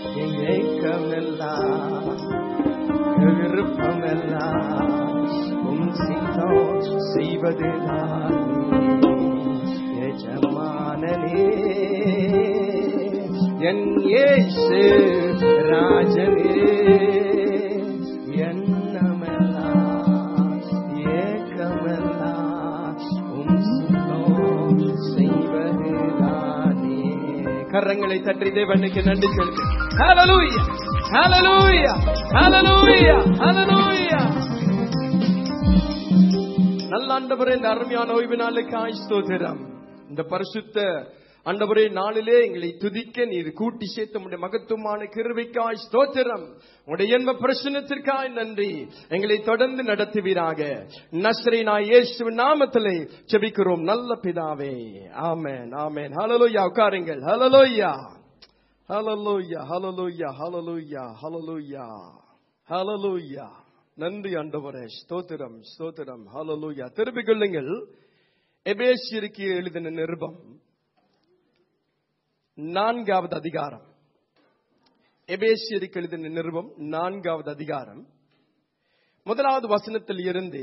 என் ஏக்கமெல்லாம் விருப்பமெல்லாம் சித்தம் செய்வதுதான் எஜமானனே என் இயேசு ராஜனே எண்ணமெல்லாம் ஏக்கமெல்லாம் சித்தம் செய்வதுதானே. கரங்களை தட்டி தேவனுக்கு நன்றி சொல்லு. ஹல்லேலூயா ஹல்லேலூயா ஹல்லேலூயா ஹல்லேலூயா. நல்ல ஆண்டவரே, இந்த அருமையான ஓய்வு நாளுக்காய் ஸ்தோத்திரம். இந்த பரிசுத்த ஆண்டவரே நாளிலே எங்களை துதிக்க நீர் கூட்டி சேர்த்த உடைய மகத்துவமான கிருபைக்காய் ஸ்தோத்திரம். உடைய என்ப பிரசன்னத்திற்காய் நன்றி. எங்களை தொடர்ந்து நடத்துவீராக. நஸ்ரேனாய் இயேசுவின் நாமத்திலே ஜெபிக்கிறோம் நல்ல பிதாவே. ஆமென் ஆமென். ஹல்லேலூயா. உட்காருங்கள். ஹல்லேலூயா ஹல்லேலூயா ஹல்லேலூயா ஹல்லேலூயா ஹல்லேலூயா ஹல்லேலூயா. நன்றி ஆண்டவரே, ஸ்தோத்திரம் ஸ்தோத்திரம். ஹல்லேலூயா. திருப்பிக் கொள்ளுங்கள். எபேசியருக்கு எழுதின நிருபம் 4வது அதிகாரம். எபேசியருக்கு எழுதின நிருபம் 4வது அதிகாரம் 1வது வசனத்தில் இருந்து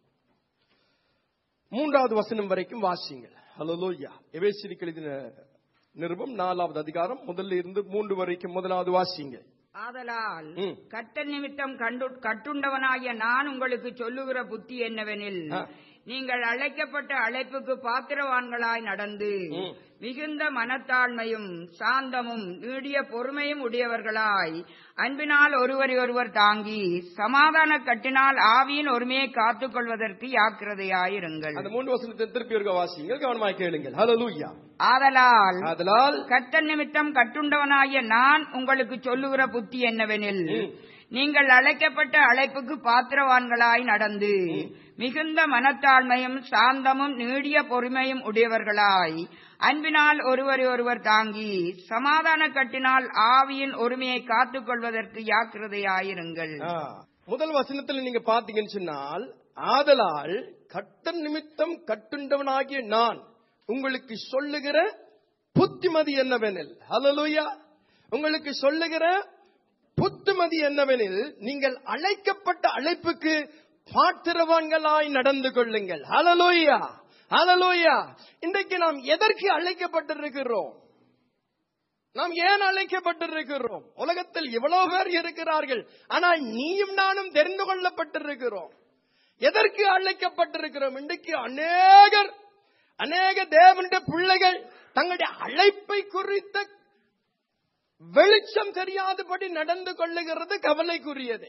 3வது வசனம் வரைக்கும் வாசிங்கள். ஹல்லேலூயா. எபேசியருக்கு எழுதின நிருபம் 4வது அதிகாரம் 1 இருந்து 3 வரைக்கும் 1வது வாசிங்கள். ஆதலால் கர்த்தர் நிமித்தம் கட்டுண்டவனாகிய நான் உங்களுக்கு சொல்லுகிற புத்தி என்னவெனில், நீங்கள் அழைக்கப்பட்ட அழைப்புக்கு பாத்திரவான்களாய் நடந்து மிகுந்த மனத்தாழ்மையும் சாந்தமும் நீடிய பொறுமையும் உடையவர்களாய் அன்பினால் ஒருவரை ஒருவர் தாங்கி சமாதான கட்டினால் ஆவியின் ஒருமையை காத்துக் கொள்வதற்கு ஜாக்கிரதையாயிருங்கள். அந்த 3 வசனத்தை திருப்பி ஒரு வாசிங்கள், கவனமாய் கேளுங்கள். ஹல்லேலூயா. ஆதலால் கர்த்தர் நிமித்தம் கட்டுண்டவனாகிய நான் உங்களுக்கு சொல்லுகிற புத்தி என்னவெனில், நீங்கள் அழைக்கப்பட்ட அழைப்புக்கு பாத்திரவான்களாய் நடந்து மிகுந்த மனத்தாழ்மையும் சாந்தமும் நீடிய பொறுமையும் உடையவர்களாய் அன்பினால் ஒருவரை ஒருவர் தாங்கி சமாதான கட்டினால் ஆவியின் ஒருமையை காத்துக் கொள்வதற்கு ஜாக்கிரதையாயிருங்கள். முதல் வசனத்தில் நீங்க பாத்தீங்கன்னு சொன்னால், ஆதலால் கர்த்தர் நிமித்தம் கட்டுண்டவனாகிய நான் உங்களுக்கு சொல்லுகிற புத்திமதி என்னவெனில், ஹல்லேலூயா, உங்களுக்கு சொல்லுகிற புத்திமதி என்னவெனில், நீங்கள் அழைக்கப்பட்ட அழைப்புக்கு பாத்திரவான்களாய் நடந்து கொள்ளுங்கள். ஹல்லேலூயா ஹல்லேலூயா. இன்றைக்கு நாம் எதற்கு அழைக்கப்பட்டிருக்கிறோம்? நாம் ஏன் அழைக்கப்பட்டிருக்கிறோம்? உலகத்தில் எவ்வளவு பேர் இருக்கிறார்கள், ஆனால் நீயும் நானும் தெரிந்து கொள்ளப்பட்டிருக்கிறோம். எதற்கு அழைக்கப்பட்டிருக்கிறோம்? இன்றைக்கு அநேக தேவனுடைய பிள்ளைகள் தங்களுடைய அழைப்பை குறித்த வெளிச்சம் தெரியாதபடி நடந்து கொள்ளுகிறது கவலைக்குரியது.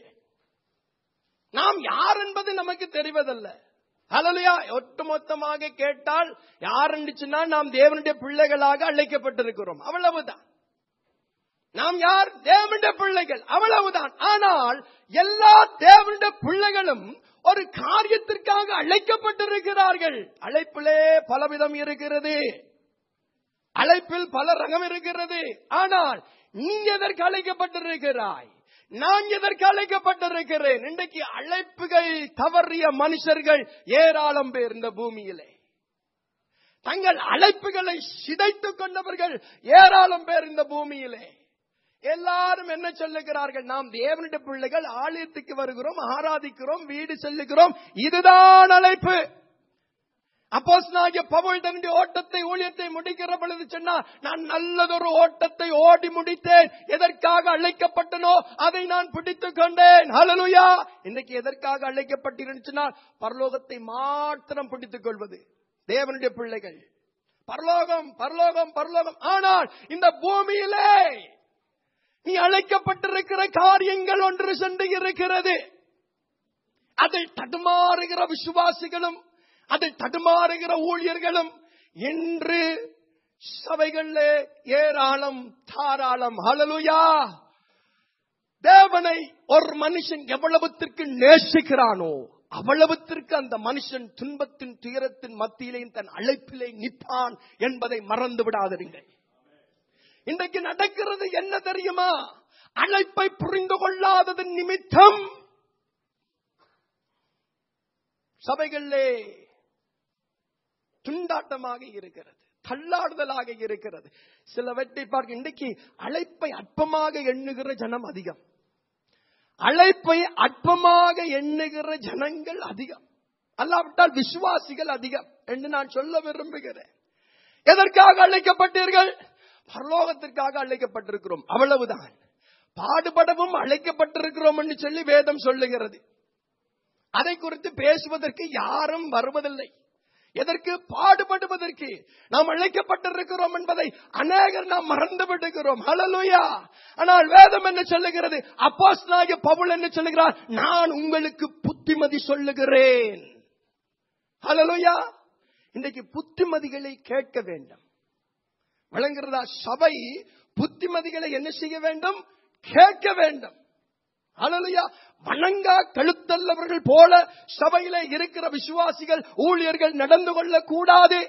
நாம் யார் என்பது நமக்கு தெரிவதல்ல. ஹல்லேலூயா. ஒட்டுமொத்தமாக கேட்டால் யார் என்றுச்சுன்னா நாம் தேவனுடைய பிள்ளைகளாக அழைக்கப்பட்டிருக்கிறோம், அவ்வளவுதான். நாம் யார்? தேவனுடைய பிள்ளைகள், அவ்வளவுதான். ஆனால் எல்லா தேவனுடைய பிள்ளைகளும் ஒரு காரியத்திற்காக அழைக்கப்பட்டிருக்கிறார்கள். அழைப்பிலே பலவிதம் இருக்கிறது, அழைப்பில் பல ரகம் இருக்கிறது. ஆனால் நீ எதற்கு அழைக்கப்பட்டிருக்கிறாய்? நான் எதற்கு அழைக்கப்பட்டிருக்கிறேன்? இன்றைக்கு அழைப்புகள் தவறிய மனுஷர்கள் ஏராளம் பேர் இந்த பூமியிலே. தங்கள் அழைப்புகளை சிதைத்துக் கொண்டவர்கள் ஏராளம் பேர் இந்த பூமியிலே. எல்லாரும் என்ன சொல்லுகிறார்கள்? நாம் தேவனுடைய பிள்ளைகள், ஆலயத்துக்கு வருகிறோம், ஆராதிக்கிறோம், வீடு செல்லுகிறோம், இதுதான் அழைப்பு. அப்போஸ்தலனாகிய பவுல் தன்னுடைய ஓட்டத்தை, ஊழியத்தை முடிக்கிற பொழுது சொன்னார், நான் நல்லதொரு ஓட்டத்தை ஓடி முடித்தேன், எதற்காக அழைக்கப்பட்டனோ அதை நான் பிடித்துக் கொண்டேன். ஹல்லேலூயா. இன்னைக்கு எதற்காக அழைக்கப்பட்டிருந்தால் பரலோகத்தை மாத்திரம் பிடித்துக் கொள்வது தேவனுடைய பிள்ளைகள். பரலோகம் பரலோகம் பரலோகம். ஆனால் இந்த பூமியிலே நீ அழைக்கப்பட்டிருக்கிற காரியங்கள் ஒன்று சென்று இருக்கிறது. அதில் தடுமாறுகிற விசுவாசிகளும் அதில் தடுமாறுகிற ஊழியர்களும் இன்று சபைகளிலே ஏராளம் தாராளம். ஹல்லேலூயா. தேவனை ஒரு மனுஷன் எவ்வளவுத்திற்கு நேசிக்கிறானோ அவ்வளவுத்திற்கு அந்த மனுஷன் துன்பத்தின் துயரத்தின் மத்தியிலே தன் அழைப்பிலே நிற்பான் என்பதை மறந்து விடாதீர்கள். இன்றைக்கு நடக்கிறது என்ன தெரியுமா? அழைப்பை புரிந்து கொள்ளாதது நிமித்தம் சபைகளிலே துண்டாட்டமாக இருக்கிறது, தள்ளாடுதலாக இருக்கிறது. சிலவற்றை பார்க்க இன்றைக்கு அழைப்பை அற்பமாக எண்ணுகிற ஜனம் அதிகம். அழைப்பை அற்பமாக எண்ணுகிற ஜனங்கள் அதிகம், அல்லாவிட்டால் விசுவாசிகள் அதிகம் என்று நான் சொல்ல விரும்புகிறேன். எதற்காக அழைக்கப்பட்டீர்கள்? பரலோகத்திற்காக அழைக்கப்பட்டிருக்கிறோம், அவ்வளவுதான். பாடுபடவும் அழைக்கப்பட்டிருக்கிறோம் என்று சொல்லி வேதம் சொல்லுகிறது. அதை குறித்து பேசுவதற்கு யாரும் வருவதில்லை. எதற்கு? பாடுபடுவதற்கு நாம் அழைக்கப்பட்டிருக்கிறோம் என்பதை அநேகர் நாம் மறந்து விடுகிறோம். ஹல்லேலூயா. ஆனால் வேதம் என்ன சொல்லுகிறது? அப்போஸ்தலனாகிய பவுல் என்ன சொல்லுகிறார்? நான் உங்களுக்கு புத்திமதி சொல்லுகிறேன். ஹல்லேலூயா. இன்றைக்கு புத்திமதிகளை கேட்க வேண்டும். விளங்குகிறதா? சபை புத்திமதிகளை என்ன செய்ய வேண்டும்? கேட்க வேண்டும். ஹல்லேலூயா. வணங்கா கழுத்தல்லவர்கள் போல சபையிலே இருக்கிற விசுவாசிகள், ஊழியர்கள் நடந்து கொள்ள கூடாது.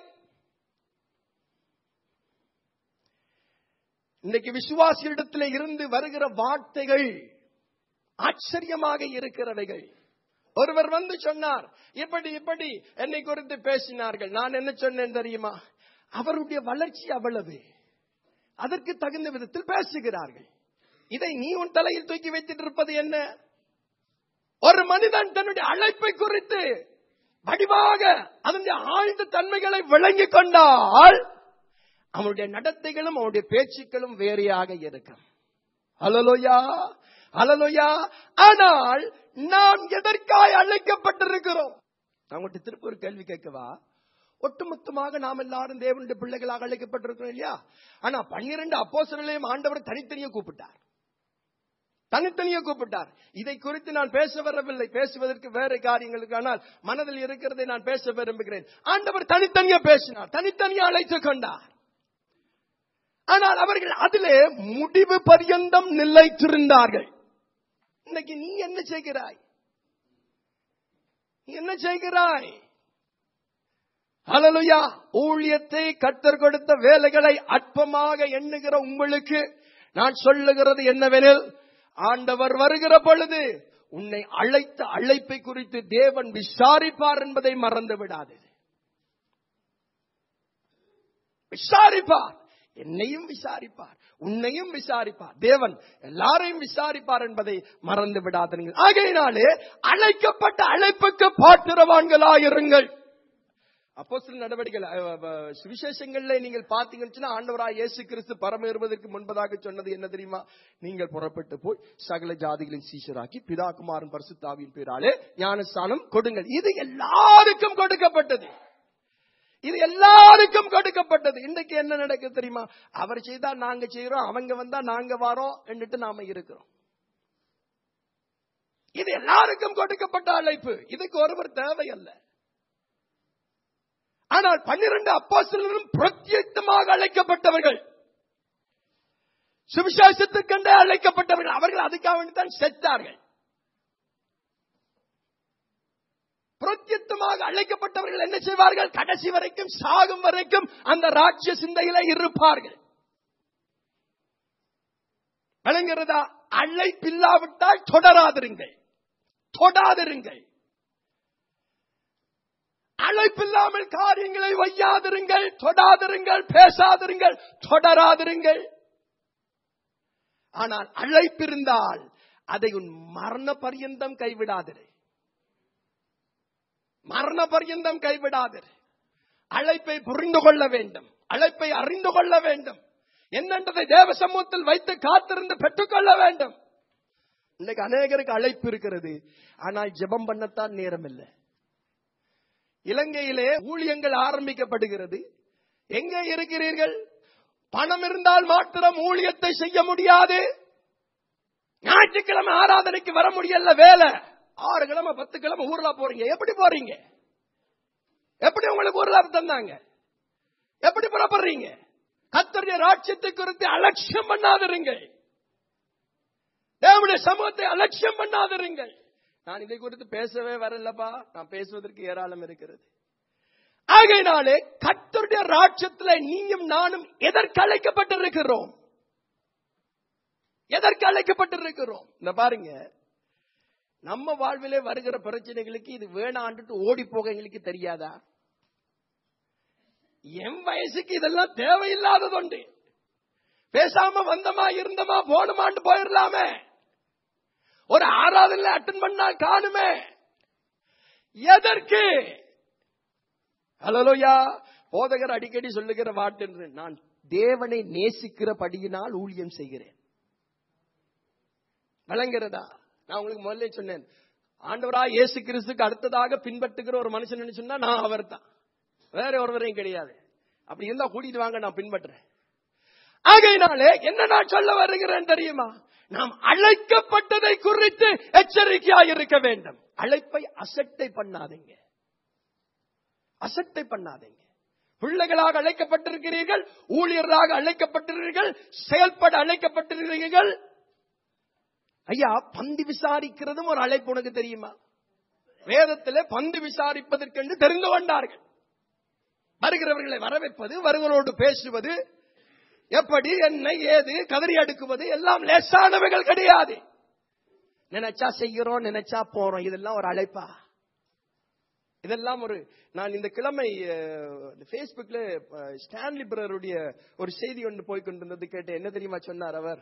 இன்னைக்கு விசுவாசிகளிடத்தில் இருந்து வருகிற வார்த்தைகள் ஆச்சரியமாக இருக்கிறவைகள். ஒருவர் வந்து சொன்னார், இப்படி என்னை குறித்து பேசினார்கள். நான் என்ன சொன்னேன் தெரியுமா? அவருடைய வளர்ச்சி அவ்வளவு, அதற்கு தகுந்த விதத்தில் பேசுகிறார்கள். இதை நீ உன் தலையில் தூக்கி வைத்துட்டு இருப்பது என்ன? ஒரு மனிதன் தன்னுடைய அழைப்பை குறித்து வடிவாக அதனுடைய ஆழ்ந்த தன்மைகளை விளங்கிக் கொண்டால் அவனுடைய நடத்தைகளும் அவனுடைய பேச்சுக்களும் வேறையாக இருக்கும். ஹல்லேலூயா, ஹல்லேலூயா. ஆனால் நாம் எதற்காக அழைக்கப்பட்டிருக்கிறோம்? நான் உங்கள்கிட்ட திருப்பி ஒரு கேள்வி கேட்கவா? ஒட்டுமொத்தமாக நாம் எல்லாரும் தேவனுடைய பிள்ளைகளாக அழைக்கப்பட்டிருக்கிறோம் இல்லையா? ஆனா 12 அப்போஸ்தலர்களையும் ஆண்டவர் தனித்தனியே கூப்பிட்டார். இதை குறித்து நான் பேச வரவில்லை, பேசுவதற்கு வேற காரியங்களுக்கு. ஆனால் மனதில் இருக்கிறதை நான் பேச விரும்புகிறேன். ஆண்டவர் தனித்தனியா பேசினார், தனித்தனியா அழைத்துக் கொண்டார். ஆனால் அவர்கள் அதிலே முடிவு பரியந்தம் நிலைத்திருந்தார்கள். இன்னைக்கு நீ என்ன செய்கிறாய்? ஹல்லேலூயா. ஊழியத்தை, கர்த்தர் கொடுத்த வேலைகளை அற்பமாக எண்ணுகிற உங்களுக்கு நான் சொல்லுகிறது என்னவெனில், ஆண்டவர் வருகிற பொழுது உன்னை அழைத்த அழைப்பை குறித்து தேவன் விசாரிப்பார் என்பதை மறந்து விடாது. விசாரிப்பார், என்னையும் விசாரிப்பார், உன்னையும் விசாரிப்பார். தேவன் எல்லாரையும் விசாரிப்பார் என்பதை மறந்து விடாதீர்கள். ஆகையினாலே அழைக்கப்பட்ட அழைப்புக்கு பாத்திரவான்களாயிருங்கள். அப்போஸ்தலர் நடவடிக்கைகள் சுவிசேஷங்கள்ல நீங்கள் பாத்தீங்கன்னா, ஆண்டவராய் இயேசு கிறிஸ்து பரமேறுவதற்கு முன்பதாக சொன்னது என்ன தெரியுமா? நீங்கள் புறப்பட்டு போய் சகல ஜாதிகளின் சீஷராக்கி பிதா குமாரன் பரிசுத்த ஆவியின் பேராலே ஞானஸ்நானம் கொடுங்கள். இது எல்லாருக்கும் கொடுக்கப்பட்டது. இன்றைக்கு என்ன நடக்குது தெரியுமா? அவர் செய்தா நாங்க செய்யறோம், அவங்க வந்தா நாங்க வரோம் என்றுட்டு நாம இருக்கிறோம். இது எல்லாருக்கும் கொடுக்கப்பட்ட அழைப்பு. இதுக்கு ஒருவர் தேவையல்ல. ஆனால் 12 அப்போஸ்தலரும் பிரத்யேகமாக அழைக்கப்பட்டவர்கள், சுவிசேஷத்துக்கென்றே அழைக்கப்பட்டவர்கள். அவர்கள் அதுக்காக வேண்டித்தான் செத்தார்கள். பிரத்யேகமாக அழைக்கப்பட்டவர்கள் என்ன செய்வார்கள்? கடைசி வரைக்கும், சாகும் வரைக்கும் அந்த ராஜ்ய சிந்தையிலே இருப்பார்கள். விளங்குகிறதா? அழைப்பில்லாவிட்டால் தொடராதிருங்கள். அழைப்பில்லாமல் காரியங்களை வையாதிருங்கள், தொடாதிருங்கள், பேசாதிருங்கள், தொடராதிருங்கள். ஆனால் அழைப்பிருந்தால் அதை உன் மரண பரியந்தம் கைவிடாதிரு. அழைப்பை புரிந்து கொள்ள வேண்டும், அழைப்பை அறிந்து கொள்ள வேண்டும், என்னன்றதை தேவ சமூகத்தில் வைத்து காத்திருந்து பெற்றுக்கொள்ள வேண்டும். இன்னைக்கு அநேகருக்கு அழைப்பு இருக்கிறது, ஆனால் ஜெபம் பண்ணத்தான் நேரம் இல்லை. இலங்கையிலே ஊழியங்கள் ஆரம்பிக்கப்படுகிறது. எங்கே இருக்கிறீர்கள்? பணம் இருந்தால் மாத்திரம் ஊழியத்தை செய்ய முடியாது. ஞாயிற்றுக்கிழமை ஆராதனைக்கு வர முடியல, வேலை 6 கிழமை 10 கிழமை ஊர்ல போறீங்க. எப்படி போறீங்க? எப்படி உங்களுக்கு ஊர்ல தந்தாங்க? எப்படி புறப்படுறீங்க? கர்த்தருடைய ராஜ்யத்தை குறித்து அலட்சியம் பண்ணாதிருங்கள். தேவனுடைய சமூகத்தை அலட்சியம் பண்ணாதிருங்கள். நான் இதை குறித்து பேசவே வரலப்பா, நான் பேசுவதற்கு ஏராளம் இருக்கிறது. ஆகையினாலே கர்த்தருடைய ராஜ்யத்தில் நீயும் நானும் எதற்கு அழைக்கப்பட்டிருக்கிறோம்? இந்த பாருங்க, நம்ம வாழ்விலே வருகிற பிரச்சனைகளுக்கு இது வேணான்ட்டு ஓடி போக எங்களுக்கு தெரியாதா? என் வயசுக்கு இதெல்லாம் தேவையில்லாததுண்டு. பேசாம வந்தமா இருந்தமா போனமான்னு போயிடலாமே. ஒரு ஆராதனை அட்டன் பண்ணா காணுமே. எதற்கு? ஹல்லேலூயா. போதகர் அடிக்கடி சொல்லுகிற வார்த்தை, நான் தேவனை நேசிக்கிறபடியினால் ஊழியம் செய்கிறேன். வழங்குறதா? நான் உங்களுக்கு முதல்ல சொன்னேன், ஆண்டவராய் இயேசு கிறிஸ்துக்கு அடுத்ததாக பின்பற்றுகிற ஒரு மனுஷன் சொன்னா நான் அவர் தான், வேற ஒருவரையும் கிடையாது. அப்படி இருந்தா கூட்டிட்டு வாங்க, நான் பின்பற்றுறேன். ஆகையினாலே என்ன நான் சொல்ல வருகிறேன் தெரியுமா? நாம் அழைக்கப்பட்டதை குறித்து எச்சரிக்கையாக இருக்க வேண்டும். அழைப்பை அசட்டை பண்ணாதீங்க, அசட்டை பண்ணாதீங்க. பிள்ளைகளாக அழைக்கப்பட்டிருக்கிறீர்கள், ஊழியராக அழைக்கப்பட்டிருக்கிறீர்கள், செயல்பட அழைக்கப்பட்டிருக்கிறீர்கள். ஐயா, பந்தி விசாரிக்கிறதும் ஒரு அழைப்பு, உனக்கு தெரியுமா? வேதத்திலே பந்தி விசாரிப்பதற்கென்று தெரிந்து கொண்டார்கள். வருகிறவர்களை வரவேற்பது, வருகிறவரோடு பேசுவது, எப்படி என்ன ஏது கதறி அடுக்குவது எல்லாம் லேசானவைகள் கிடையாது. நினைச்சா செய்கிறோம், நினைச்சா போறோம். இதெல்லாம் ஒரு அழைப்பா? இதெல்லாம் ஒரு, நான் இந்த கிழமை பேஸ்புக்ல ஸ்டான்லி பிரதருடைய ஒரு செய்தி ஒன்று போய்கொண்டிருந்தது கேட்டு, என்ன தெரியுமா சொன்னார் அவர்?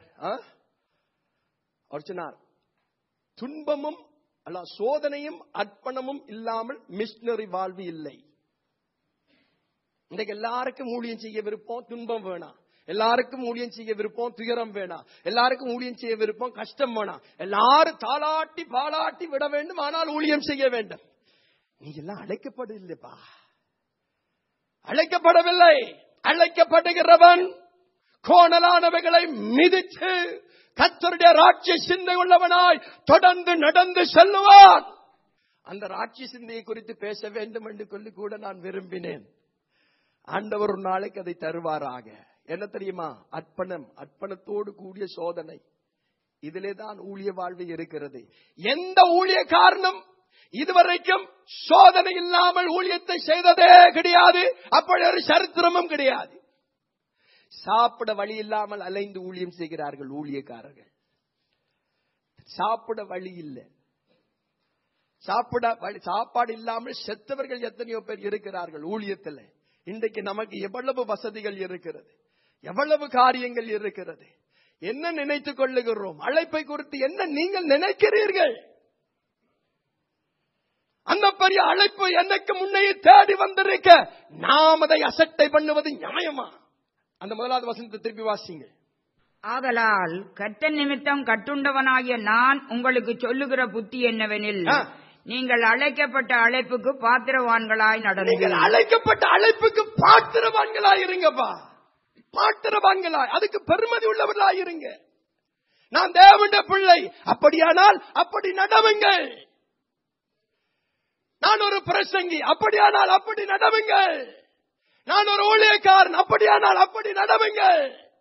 அவர் சொன்னார், துன்பமும் அல்ல சோதனையும் அர்ப்பணமும் இல்லாமல் மிஷனரி வாழ்வு இல்லை. இன்றைக்கு எல்லாருக்கும் ஊழியம் செய்ய விருப்பம், துன்பம் வேணாம். எல்லாருக்கும் ஊழியம் செய்ய விருப்பம், துயரம் வேணாம். எல்லாருக்கும் ஊழியம் செய்ய விருப்பம், கஷ்டம் வேணாம். எல்லாரும் தாளாட்டி பாலாட்டி விட வேண்டும், ஆனால் ஊழியம் செய்ய வேண்டும். நீ எல்லாம் அழைக்கப்படவில்லைப்பா, அழைக்கப்படவில்லை. அழைக்கப்படுகிறவன் கோணலானவைகளை மிதித்து கர்த்தருடைய ராஜ்ய சிந்தை உள்ளவனாய் தொடர்ந்து நடந்து செல்லுவான். அந்த ராஜ்ய சிந்தையை குறித்து பேச வேண்டும் என்று சொல்லி கூட நான் விரும்பினேன். ஆண்டவர் ஒரு நாளைக்கு அதை தருவாராக. என்ன தெரியுமா? அர்ப்பணம், அர்ப்பணத்தோடு கூடிய சோதனை. இதிலே தான் ஊழிய வாழ்வு இருக்கிறது. எந்த ஊழிய காரணம் இதுவரைக்கும் சோதனை இல்லாமல் ஊழியத்தை செய்ததே கிடையாது. அப்படி ஒரு சரித்திரமும் கிடையாது. சாப்பிட வழி இல்லாமல் அலைந்து ஊழியம் செய்கிறார்கள் ஊழியக்காரர்கள். சாப்பிட வழி இல்லை, சாப்பாடு இல்லாமல் செத்தவர்கள் எத்தனையோ பேர் இருக்கிறார்கள் ஊழியத்தில். இன்றைக்கு நமக்கு எவ்வளவு வசதிகள் இருக்கிறது, எவ்வளவு காரியங்கள் இருக்கிறது. என்ன நினைத்துக் கொள்ளுகிறோம்? அழைப்பை குறித்து என்ன நீங்கள் நினைக்கிறீர்கள்? அந்த பெரிய அழைப்பு எனக்கு முன்னையே தேடி வந்திருக்க, நாம் அதை அசட்டை பண்ணுவது நியாயமா? அந்த முதலாவது வசனத்தை திருப்பி வாசிங்க. ஆதலால் கர்த்தர் நிமித்தம் கட்டுண்டவனாகிய நான் உங்களுக்கு சொல்லுகிற புத்தி என்னவெனில், நீங்கள் அழைக்கப்பட்ட அழைப்புக்கு பாத்திரவான்களாய் நடந்து. நீங்கள் அழைக்கப்பட்ட அழைப்புக்கு பாத்திரவான்களாய் இருங்கப்பா, பாத்திரவான்களாய், அதுக்கு பெருமதி உள்ளவர்களாய் இருங்க. நான் தேவனுடைய பிள்ளை, அப்படியானால் அப்படி நடவுங்கள். நான் ஒரு பிரசங்கி, அப்படியானால் அப்படி நடவுங்கள். நான் ஒரு ஊழியக்காரன், அப்படியானால் அப்படி நடவுங்கள்.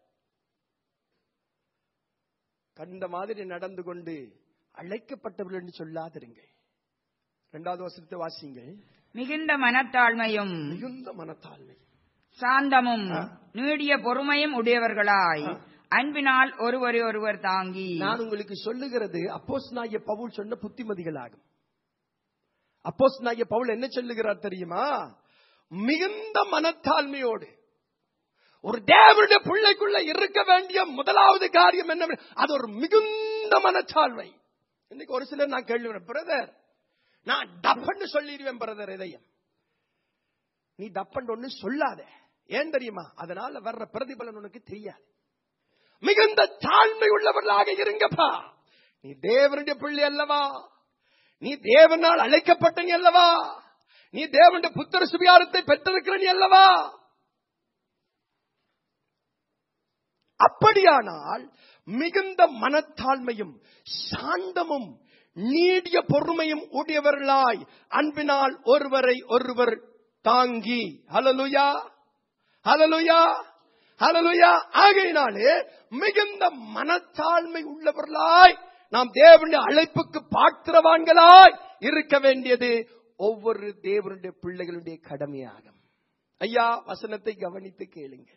கண்ட மாதிரி நடந்து கொண்டு அழைக்கப்பட்டவர்கள் என்று சொல்லாதிருங்க. இரண்டாவது வசனத்தை வாசிங்க. மிகுந்த மனத்தாழ்மையும், மிகுந்த மனத்தாழ்மை, சாந்தமும் நீடிய பொறுமையும் உடையவர்களாய் அன்பினால் ஒருவரை ஒருவர் தாங்கி. நான் உங்களுக்கு சொல்லுகிறது அப்போஸ்தலனாகிய பவுல் சொன்ன புத்திமதிகளாகும். அப்போஸ்தலனாகிய பவுல் என்ன சொல்லுகிறார் தெரியுமா? மிகுந்த மனத்தாழ்மையோடு ஒரு தேவனுடைய பிள்ளைக்குள்ள இருக்க வேண்டிய முதலாவது காரியம் என்ன? அது ஒரு மிகுந்த மனத்தாழ்மை. இன்னைக்கு ஒரு சிலர் நான் கேள்வி, பிரதர் நான் டப்பன்னு சொல்லிடுவேன் பிரதர், இதயம் நீ டப்பன் ஒண்ணு சொல்லாத. ஏன் தெரியுமா? அதனால வர்ற பிரதிபலன் உனக்கு தெரியாது. மிகுந்த தாழ்மை உள்ளவர்களாக இருங்கப்பா. நீ தேவனுடைய பிள்ளை அல்லவா? நீ தேவனால் அழைக்கப்பட்ட நீ அல்லவா? நீ தேவனுடைய புத்திர சுவிகாரத்தை பெற்றிருக்கிற நீ அல்லவா? அப்படியானால் மிகுந்த மனத்தாழ்மையும் சாந்தமும் நீடிய பொறுமையும் உடையவர்களாய் அன்பினால் ஒருவரை ஒருவர் தாங்கி. ஹல்லேலூயா, ஹல்லேலூயா, ஹல்லேலூயா. ஆகையினாலே மிகுந்த மனத்தாழ்மை உள்ளவர்களாய் நாம் தேவனுடைய அழைப்புக்கு பாத்திரவான்களாய் இருக்க வேண்டியது ஒவ்வொரு தேவனுடைய பிள்ளைகளுடைய கடமையாகும். ஐயா, வசனத்தை கவனித்து கேளுங்க.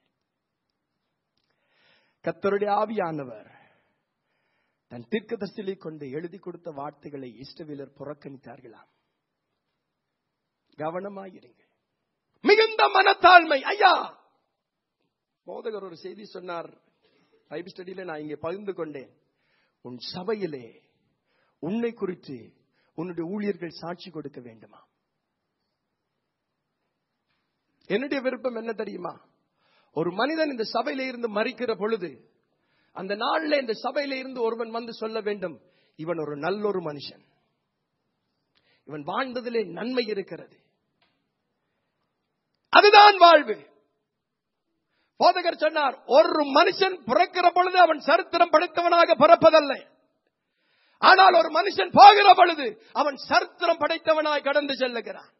கர்த்தருடைய ஆவியானவர் தன் தீர்க்கதரிசிகளை கொண்டு எழுதி கொடுத்த வார்த்தைகளை இஸ்ரவேலர் புறக்கணித்தார்களாம். கவனமாயிருங்க. மிகுந்த மனத்தாழ்மை. ஐயா, போதகர் ஒரு செய்தி சொன்னார், பைபிள் ஸ்டடியில நான் இங்கே பகிர்ந்து கொண்டேன். உன் சபையிலே உன்னை குறித்து உன்னுடைய ஊழியர்கள் சாட்சி கொடுக்க வேண்டுமா? என்னுடைய விருப்பம் என்ன தெரியுமா? ஒரு மனிதன் இந்த சபையில இருந்து மரிக்கிற பொழுது, அந்த நாளில் இந்த சபையில இருந்து ஒருவன் வந்து சொல்ல வேண்டும், இவன் ஒரு நல்லொரு மனுஷன், இவன் வாழ்ந்ததிலே நன்மை இருக்கிறது. அதுதான் வாழ்வு. போதகர் சொன்னார், ஒரு மனுஷன் பிறக்கிற பொழுது அவன் சரித்திரம் படைத்தவனாக பிறப்பதல்ல, ஆனால் ஒரு மனுஷன் போகிற பொழுது அவன் சரித்திரம் படைத்தவனாய் கடந்து செல்லுகிறான்.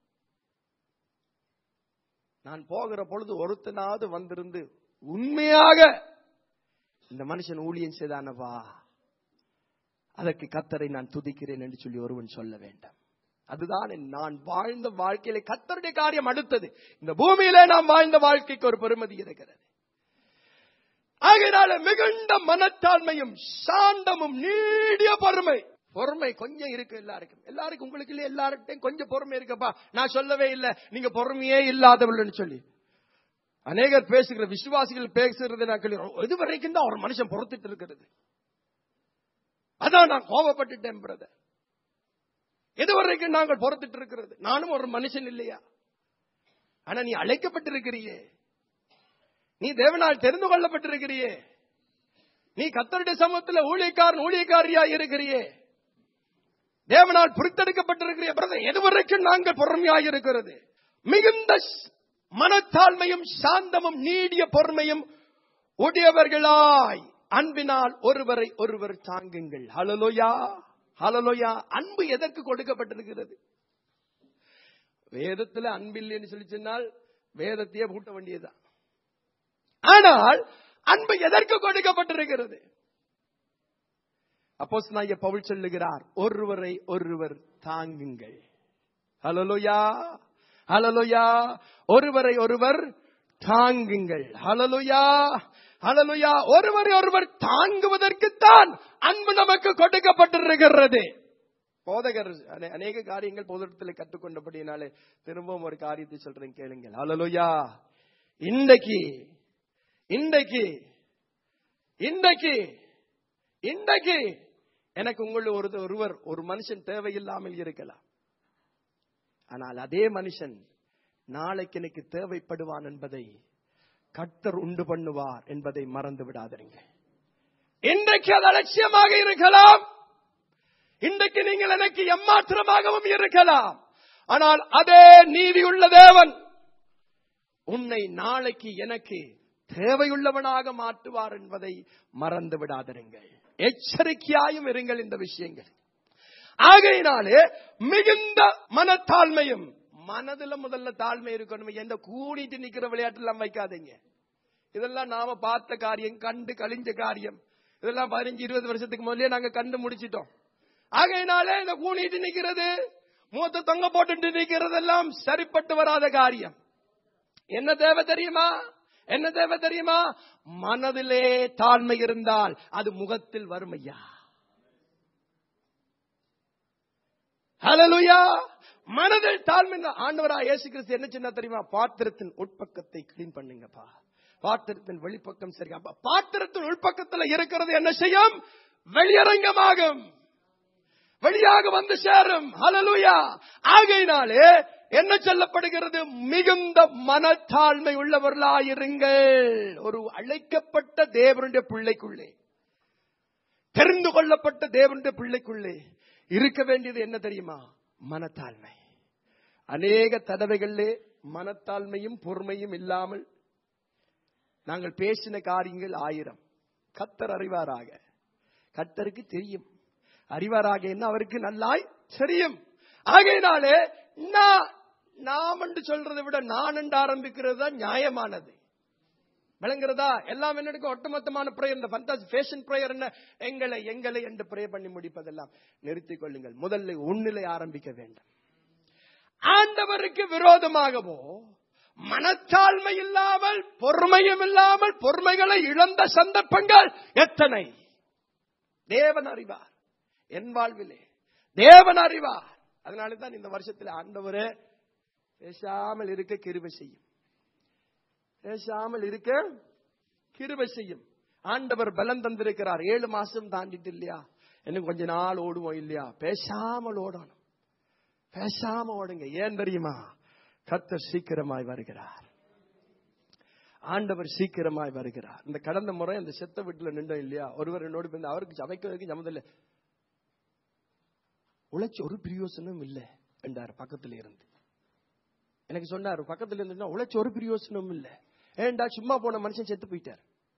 நான் போகிற பொழுது ஒருத்தனாவது வந்திருந்து உண்மையாக இந்த மனுஷன் ஊழியம் செய்தானவா, அதற்கு கர்த்தரை நான் துதிக்கிறேன் என்று சொல்லி ஒருவன் சொல்ல வேண்டும். அதுதான் நான் வாழ்ந்த வாழ்க்கையில கர்த்தருடைய காரியம் அடுத்தது. இந்த பூமியிலே நாம் வாழ்ந்த வாழ்க்கைக்கு ஒரு பெருமதி இருக்கிறது. ஆகையினால மிகுந்த மனத்தாழ்மையும் சாந்தமும் நீடிய பொறுமை. பொறுமை கொஞ்சம் இருக்கு எல்லாருக்கும் உங்களுக்கு இல்ல, எல்லார்ட்டையும் கொஞ்சம் பொறுமை இருக்கப்பா. நான் சொல்லவே இல்லை நீங்க பொறுமையே இல்லாதவர்கள் சொல்லி. அநேகர் பேசுகிற விசுவாசிகள் பேசுறது நான் கேள்வி, இது வரைக்கும் தான் ஒரு மனுஷன் பொறுத்துட்டு இருக்கிறது, அதான் நான் கோபப்பட்டுட்டேன் பிரதர். எதுவரைக்கும் நாங்கள் பொறுத்துட்டு இருக்கிறது? நானும் ஒரு மனுஷன் இல்லையா? ஆனா நீ அழைக்கப்பட்டிருக்கிறியே, நீ தேவனால் தெரிந்து கொள்ளப்பட்டிருக்கிறியே, நீ கர்த்தருடைய சமூகத்தில் ஊழியக்காரியா இருக்கிறியே, தேவனால் பிரித்தெடுக்கப்பட்டிருக்கிற பிரதர், எதுவரைக்கும் நாங்கள் பொறுமையாக இருக்கிறது? மிகுந்த மனத்தாழ்மையும் சாந்தமும் நீடிய பொறுமையும் உடையவர்களாய் அன்பினால் ஒருவரை ஒருவர் தாங்குங்கள். ஹல்லேலூயா, ஹல்லேலூயா. அன்பு எதற்கு கொடுக்கப்பட்டிருக்கிறது? வேதத்துல அன்பில்லைன்னு சொல்லி சொன்னால் வேதத்தையே பூட்ட வேண்டியதுதான். ஆனால் அன்பு எதற்கு கொடுக்கப்பட்டிருக்கிறது? அப்போஸ்தலனாகிய பவுல் சொல்லுகிறார், ஒருவரை ஒருவர் தாங்குங்கள். ஹல்லேலூயா, ஹல்லேலூயா. ஒருவரை ஒருவர் தாங்குங்கள். ஹல்லேலூயா, ஹல்லேலூயா. ஒருவரை ஒருவர் தாங்குவதற்குத்தான் அன்பு நமக்கு கொடுக்கப்பட்டிருக்கிறது. போதகர் அநேக காரியங்கள் பொதுத்தில் கற்றுக்கொண்டபடினாலே திரும்பவும் ஒரு காரியத்தை சொல்றேன், கேளுங்கள். ஹல்லேலூயா. இன்றைக்கு எனக்கு உங்களுடைய ஒருவர் ஒரு மனுஷன் தேவையில்லாமல் இருக்கலாம், ஆனால் அதே மனுஷன் நாளைக்கு எனக்கு தேவைப்படுவான் என்பதை கர்த்தர் உண்டு பண்ணுவார் என்பதை மறந்து விடாதீங்க. இன்றைக்கு அது அலட்சியமாக இருக்கலாம், இன்றைக்கு நீங்கள் எனக்கு ஏமாற்றமாகவும் இருக்கலாம், ஆனால் அதே நீதியுள்ள தேவன் உன்னை நாளைக்கு எனக்கு தேவையுள்ளவனாக மாற்றுவார் என்பதை மறந்து விடாதீர்கள். எச்சரிக்கையாயும் இருங்கள் இந்த விஷயங்கள். ஆகையினாலே மிகுந்த மனத்தாழ்மையும், மனதுல முதல்ல தாழ்மை இருக்கணும். எந்த கூடிட்டு நிக்கிற விளையாட்டு எல்லாம் வைக்காதீங்க. இதெல்லாம் நாம பார்த்த காரியம், கண்டு கழிஞ்ச காரியம். இதெல்லாம் 15-20 வருஷத்துக்கு முதலே நாங்க கண்டு முடிச்சிட்டோம். ஆகையினாலே இந்த கூடிட்டு நிக்கிறது, மூத்த தொங்க போட்டு நிக்கிறது எல்லாம் சரிப்பட்டு வராத காரியம். என்ன தேவை தெரியுமா? என்ன தேவை தெரியுமா? மனதிலே தாழ்மை இருந்தால் அது முகத்தில் வரும் ஐயா. ஹல்லேலூயா. மனதில் தாழ்மை. ஆண்டவராகிய இயேசு கிறிஸ்து என்ன சொன்னா தெரியுமா? பாத்திரத்தின் உட்பக்கத்தை கிளீன் பண்ணுங்கப்பா, பாத்திரத்தின் வெளிப்பக்கம் சரி. பாத்திரத்தின் உள்பக்கத்தில் இருக்கிறது என்ன செய்யும்? வெளியரங்கமாகும், வெளியாக வந்து சேரும். ஹல்லேலூயா. ஆகையினாலே என்ன சொல்லப்படுகிறது? மிகுந்த மனத்தாழ்மை உள்ளவர்களாயிருங்கள். ஒரு அழைக்கப்பட்ட தேவனுடைய பிள்ளைக்குள்ளே, தெரிந்து கொள்ளப்பட்ட தேவனுடைய பிள்ளைக்குள்ளே இருக்க வேண்டியது என்ன தெரியுமா? மனத்தாழ்மை. அநேக தடவைகளிலே மனத்தாழ்மையும் பொறுமையும் இல்லாமல் நாங்கள் பேசின காரியங்கள் 1000. கர்த்தர் அறிவாராக, கர்த்தருக்கு தெரியும். அறிவாராக என்ன அவருக்கு நல்லாய் தெரியும். ஆகையினாலே நாம் என்று சொல்றதை விட நான் என்று ஆரம்பிக்கிறது தான் நியாயமானது. விளங்குறதா? எல்லாம் என்னக்கு ஒட்டுமொத்தமான பிரேயர், இந்த ஃபேண்டாஸ்டிக் ஃபேஷன் பிரேயர் என்ன, எங்களை எங்களை என்று பிரே பண்ணி முடிப்பதெல்லாம் நிறுத்திக் கொள்ளுங்கள். முதல்ல உன்னிலை ஆரம்பிக்க வேண்டும். ஆண்டவருக்கு விரோதமாகவோ மனத்தாழ்மை இல்லாமல் பொறுமையும் இல்லாமல் பொறுமைகளை இழந்த சந்தர்ப்பங்கள் எத்தனை? தேவன் அறிவார். என் வாழ்விலே தேவன் அறிவார். அதனால தான் இந்த வருஷத்தில் ஆண்டவரே பேசாமல் இருக்க கிருபை செய்யும். பேசாமல் இருக்க கிருபை செய்யும். ஆண்டவர் பலம் தந்திருக்கிறார். 7 மாசம் தாண்டிட்டு இல்லையா, இன்னும் கொஞ்ச நாள் ஓடுவோம் இல்லையா, பேசாமல் ஓடணும். பேசாம ஓடுங்க. ஏன் தெரியுமா? கர்த்தர் சீக்கிரமாய் வருகிறார். ஆண்டவர் சீக்கிரமாய் வருகிறார். இந்த கடந்த முறை அந்த செத்த வீட்டுல நின்றோம் இல்லையா, ஒருவர் என்னோடு வந்து அவருக்கு சமைக்கிறதுக்கு சம்மதில்ல, உழைச்சி ஒரு பிரயோசனம் இல்லை என்றார். பக்கத்துல இருந்து எனக்கு சொன்னார், பக்கத்துல இருந்து உழைச்சி ஒரு பிரயோசனம் இல்லை. ஏண்டா சும்மா போன மனுஷன் செத்து போயிட்டார்.